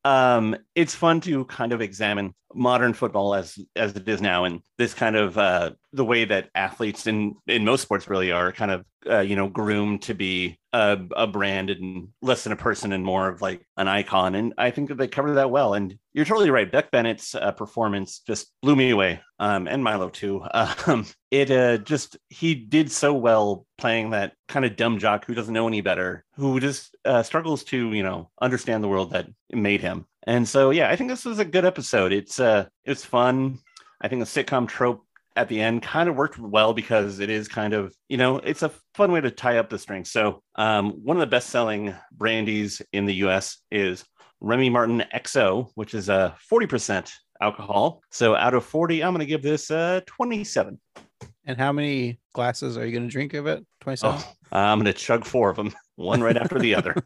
um, it's fun to kind of examine modern football as as it is now, and this kind of uh, the way that athletes in in most sports really are kind of uh, you know groomed to be a, a brand and less than a person and more of like an icon. And I think that they cover that well. And you're totally right. Beck Bennett's uh, performance just blew me away, um, and Milo too. Um, it uh, just he did so well playing that kind of dumb jock who doesn't know any better, who just uh, struggles to you know understand the world that made him. And so, yeah, I think this was a good episode. It's uh, it's fun. I think the sitcom trope at the end kind of worked well because it is kind of, you know, it's a fun way to tie up the strings. So um, one of the best-selling brandies in the U S is Remy Martin X O, which is a forty percent alcohol. So out of forty, I'm going to give this uh, twenty-seven. And how many glasses are you going to drink of it? twenty-seven? Oh, I'm going to chug four of them, one right after the other.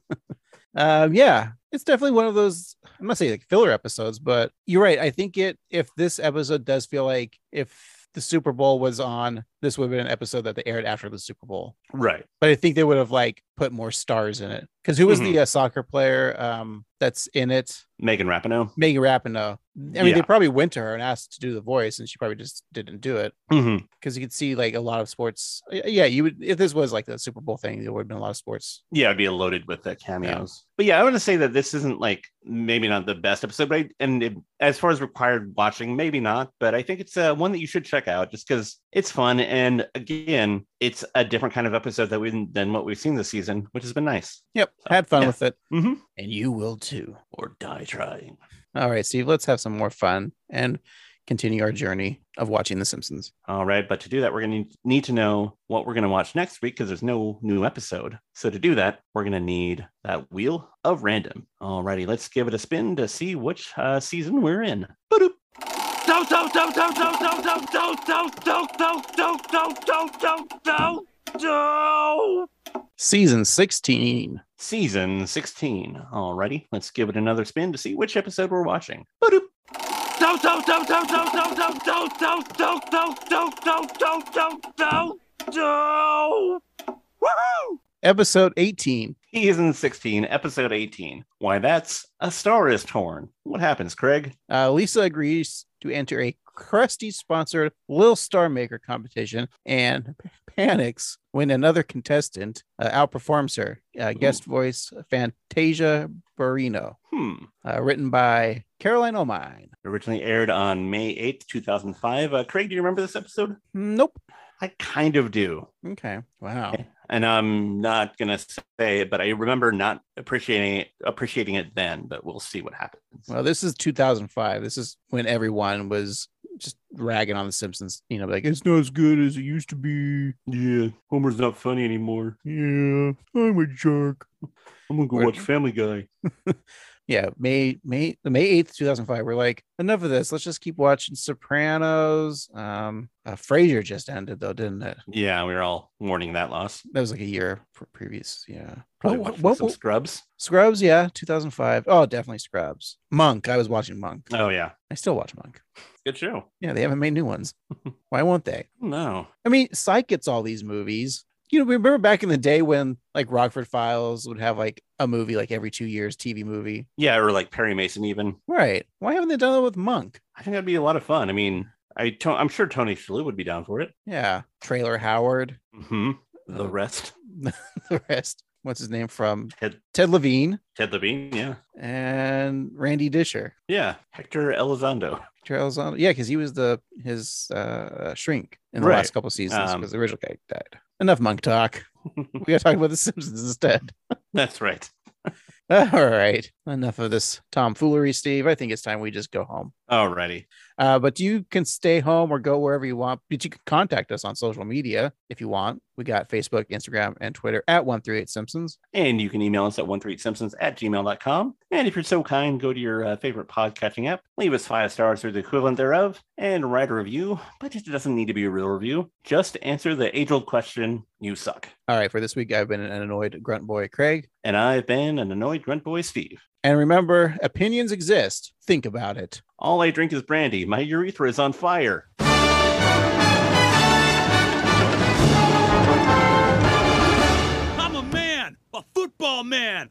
Um, yeah, it's definitely one of those, I'm not saying like filler episodes, but you're right. I think it, if this episode does feel like if the Super Bowl was on, this would have been an episode that they aired after the Super Bowl. Right. But I think they would have like put more stars in it. Because who was Mhm. the uh, soccer player um, that's in it? Megan Rapinoe. Megan Rapinoe. I mean, Yeah. they probably went to her and asked to do the voice, and she probably just didn't do it. Mhm. Because you could see like a lot of sports. Yeah, you would, if this was like the Super Bowl thing, there would have been a lot of sports. Yeah, it'd be loaded with the cameos. But yeah, I want to say that this isn't like maybe not the best episode, but I, and it, as far as required watching, maybe not. But I think it's uh, one that you should check out just because it's fun. And again, it's a different kind of episode that we than what we've seen this season, which has been nice. Yep, had fun yeah. with it. Mm-hmm. And you will too. Or die trying. All right, Steve, let's have some more fun and continue our journey of watching The Simpsons. All right, but to do that, we're going to need to know what we're going to watch next week because there's no new episode. So to do that, we're going to need that wheel of random. All righty, let's give it a spin to see which uh, season we're in. Ba-doop. Don't, don't, don't, don't, don't, don't, don't, don't, don't, don't, don't, don't, don't, don't, don't, don't, don't. Season sixteen. Season sixteen. All righty, let's give it another spin to see which episode we're watching. Ba-doop. Don't, don't, don't, don't, don't, don't, don't, don't, don't, don't, don't, don't, don't, don't, don't, don't, don't. Woohoo! Episode eighteen. Season sixteen, episode eighteen. Why, that's A Star is Torn. What happens, Craig? Uh, Lisa agrees to enter a Krusty sponsored Little Star Maker competition and panics when another contestant uh, outperforms her. Uh, guest voice Fantasia Barrino. Hmm. Uh, written by Caroline O'Mine. Originally aired on May eighth, two thousand five. Uh, Craig, do you remember this episode? Nope. I kind of do. Okay. Wow. And I'm not going to say it, but I remember not appreciating it, appreciating it then, but we'll see what happens. Well, this is two thousand five. This is when everyone was just ragging on The Simpsons. You know, like, it's not as good as it used to be. Yeah, Homer's not funny anymore. Yeah, I'm a jerk. I'm going to go What- watch Family Guy. Yeah, May May the May eighth, two thousand five. We're like, enough of this. Let's just keep watching Sopranos. Um, uh, Frasier just ended though, didn't it? Yeah, we were all mourning that loss. That was like a year pr- previous. Yeah, Probably What- watching what- some what- Scrubs. Scrubs. Yeah, two thousand five. Oh, definitely Scrubs. Monk. I was watching Monk. Oh, yeah. I still watch Monk. Good show. Yeah, they haven't made new ones. Why won't they? No. I mean, Psych gets all these movies. You know, remember back in the day when like Rockford Files would have like a movie like every two years, T V movie. Yeah, or like Perry Mason even. Right. Why haven't they done it with Monk? I think that'd be a lot of fun. I mean, I to- I'm sure Tony Shalhoub would be down for it. Yeah. Trailer Howard. Mm-hmm. The rest. The rest. What's his name from? Ted, Ted Levine Ted Levine, yeah. and Randy Disher. Yeah, Hector Elizondo. Hector Elizondo. Yeah, because he was the his uh, shrink in the Right. last couple seasons Um, because the original guy died. Enough Monk talk. We got to talk about The Simpsons instead. That's right. All right. Enough of this tomfoolery, Steve. I think it's time we just go home. Alrighty. Uh, but you can stay home or go wherever you want. But you can contact us on social media if you want. We got Facebook, Instagram, and Twitter at one three eight Simpsons. And you can email us at one three eight simpsons at gmail dot com. And if you're so kind, go to your uh, favorite podcatching app, leave us five stars or the equivalent thereof, and write a review. But it doesn't need to be a real review. Just answer the age-old question, you suck. All right. For this week, I've been an annoyed grunt boy, Craig. And I've been an annoyed grunt boy, Steve. And remember, opinions exist. Think about it. All I drink is brandy. My urethra is on fire. I'm a man, a football man,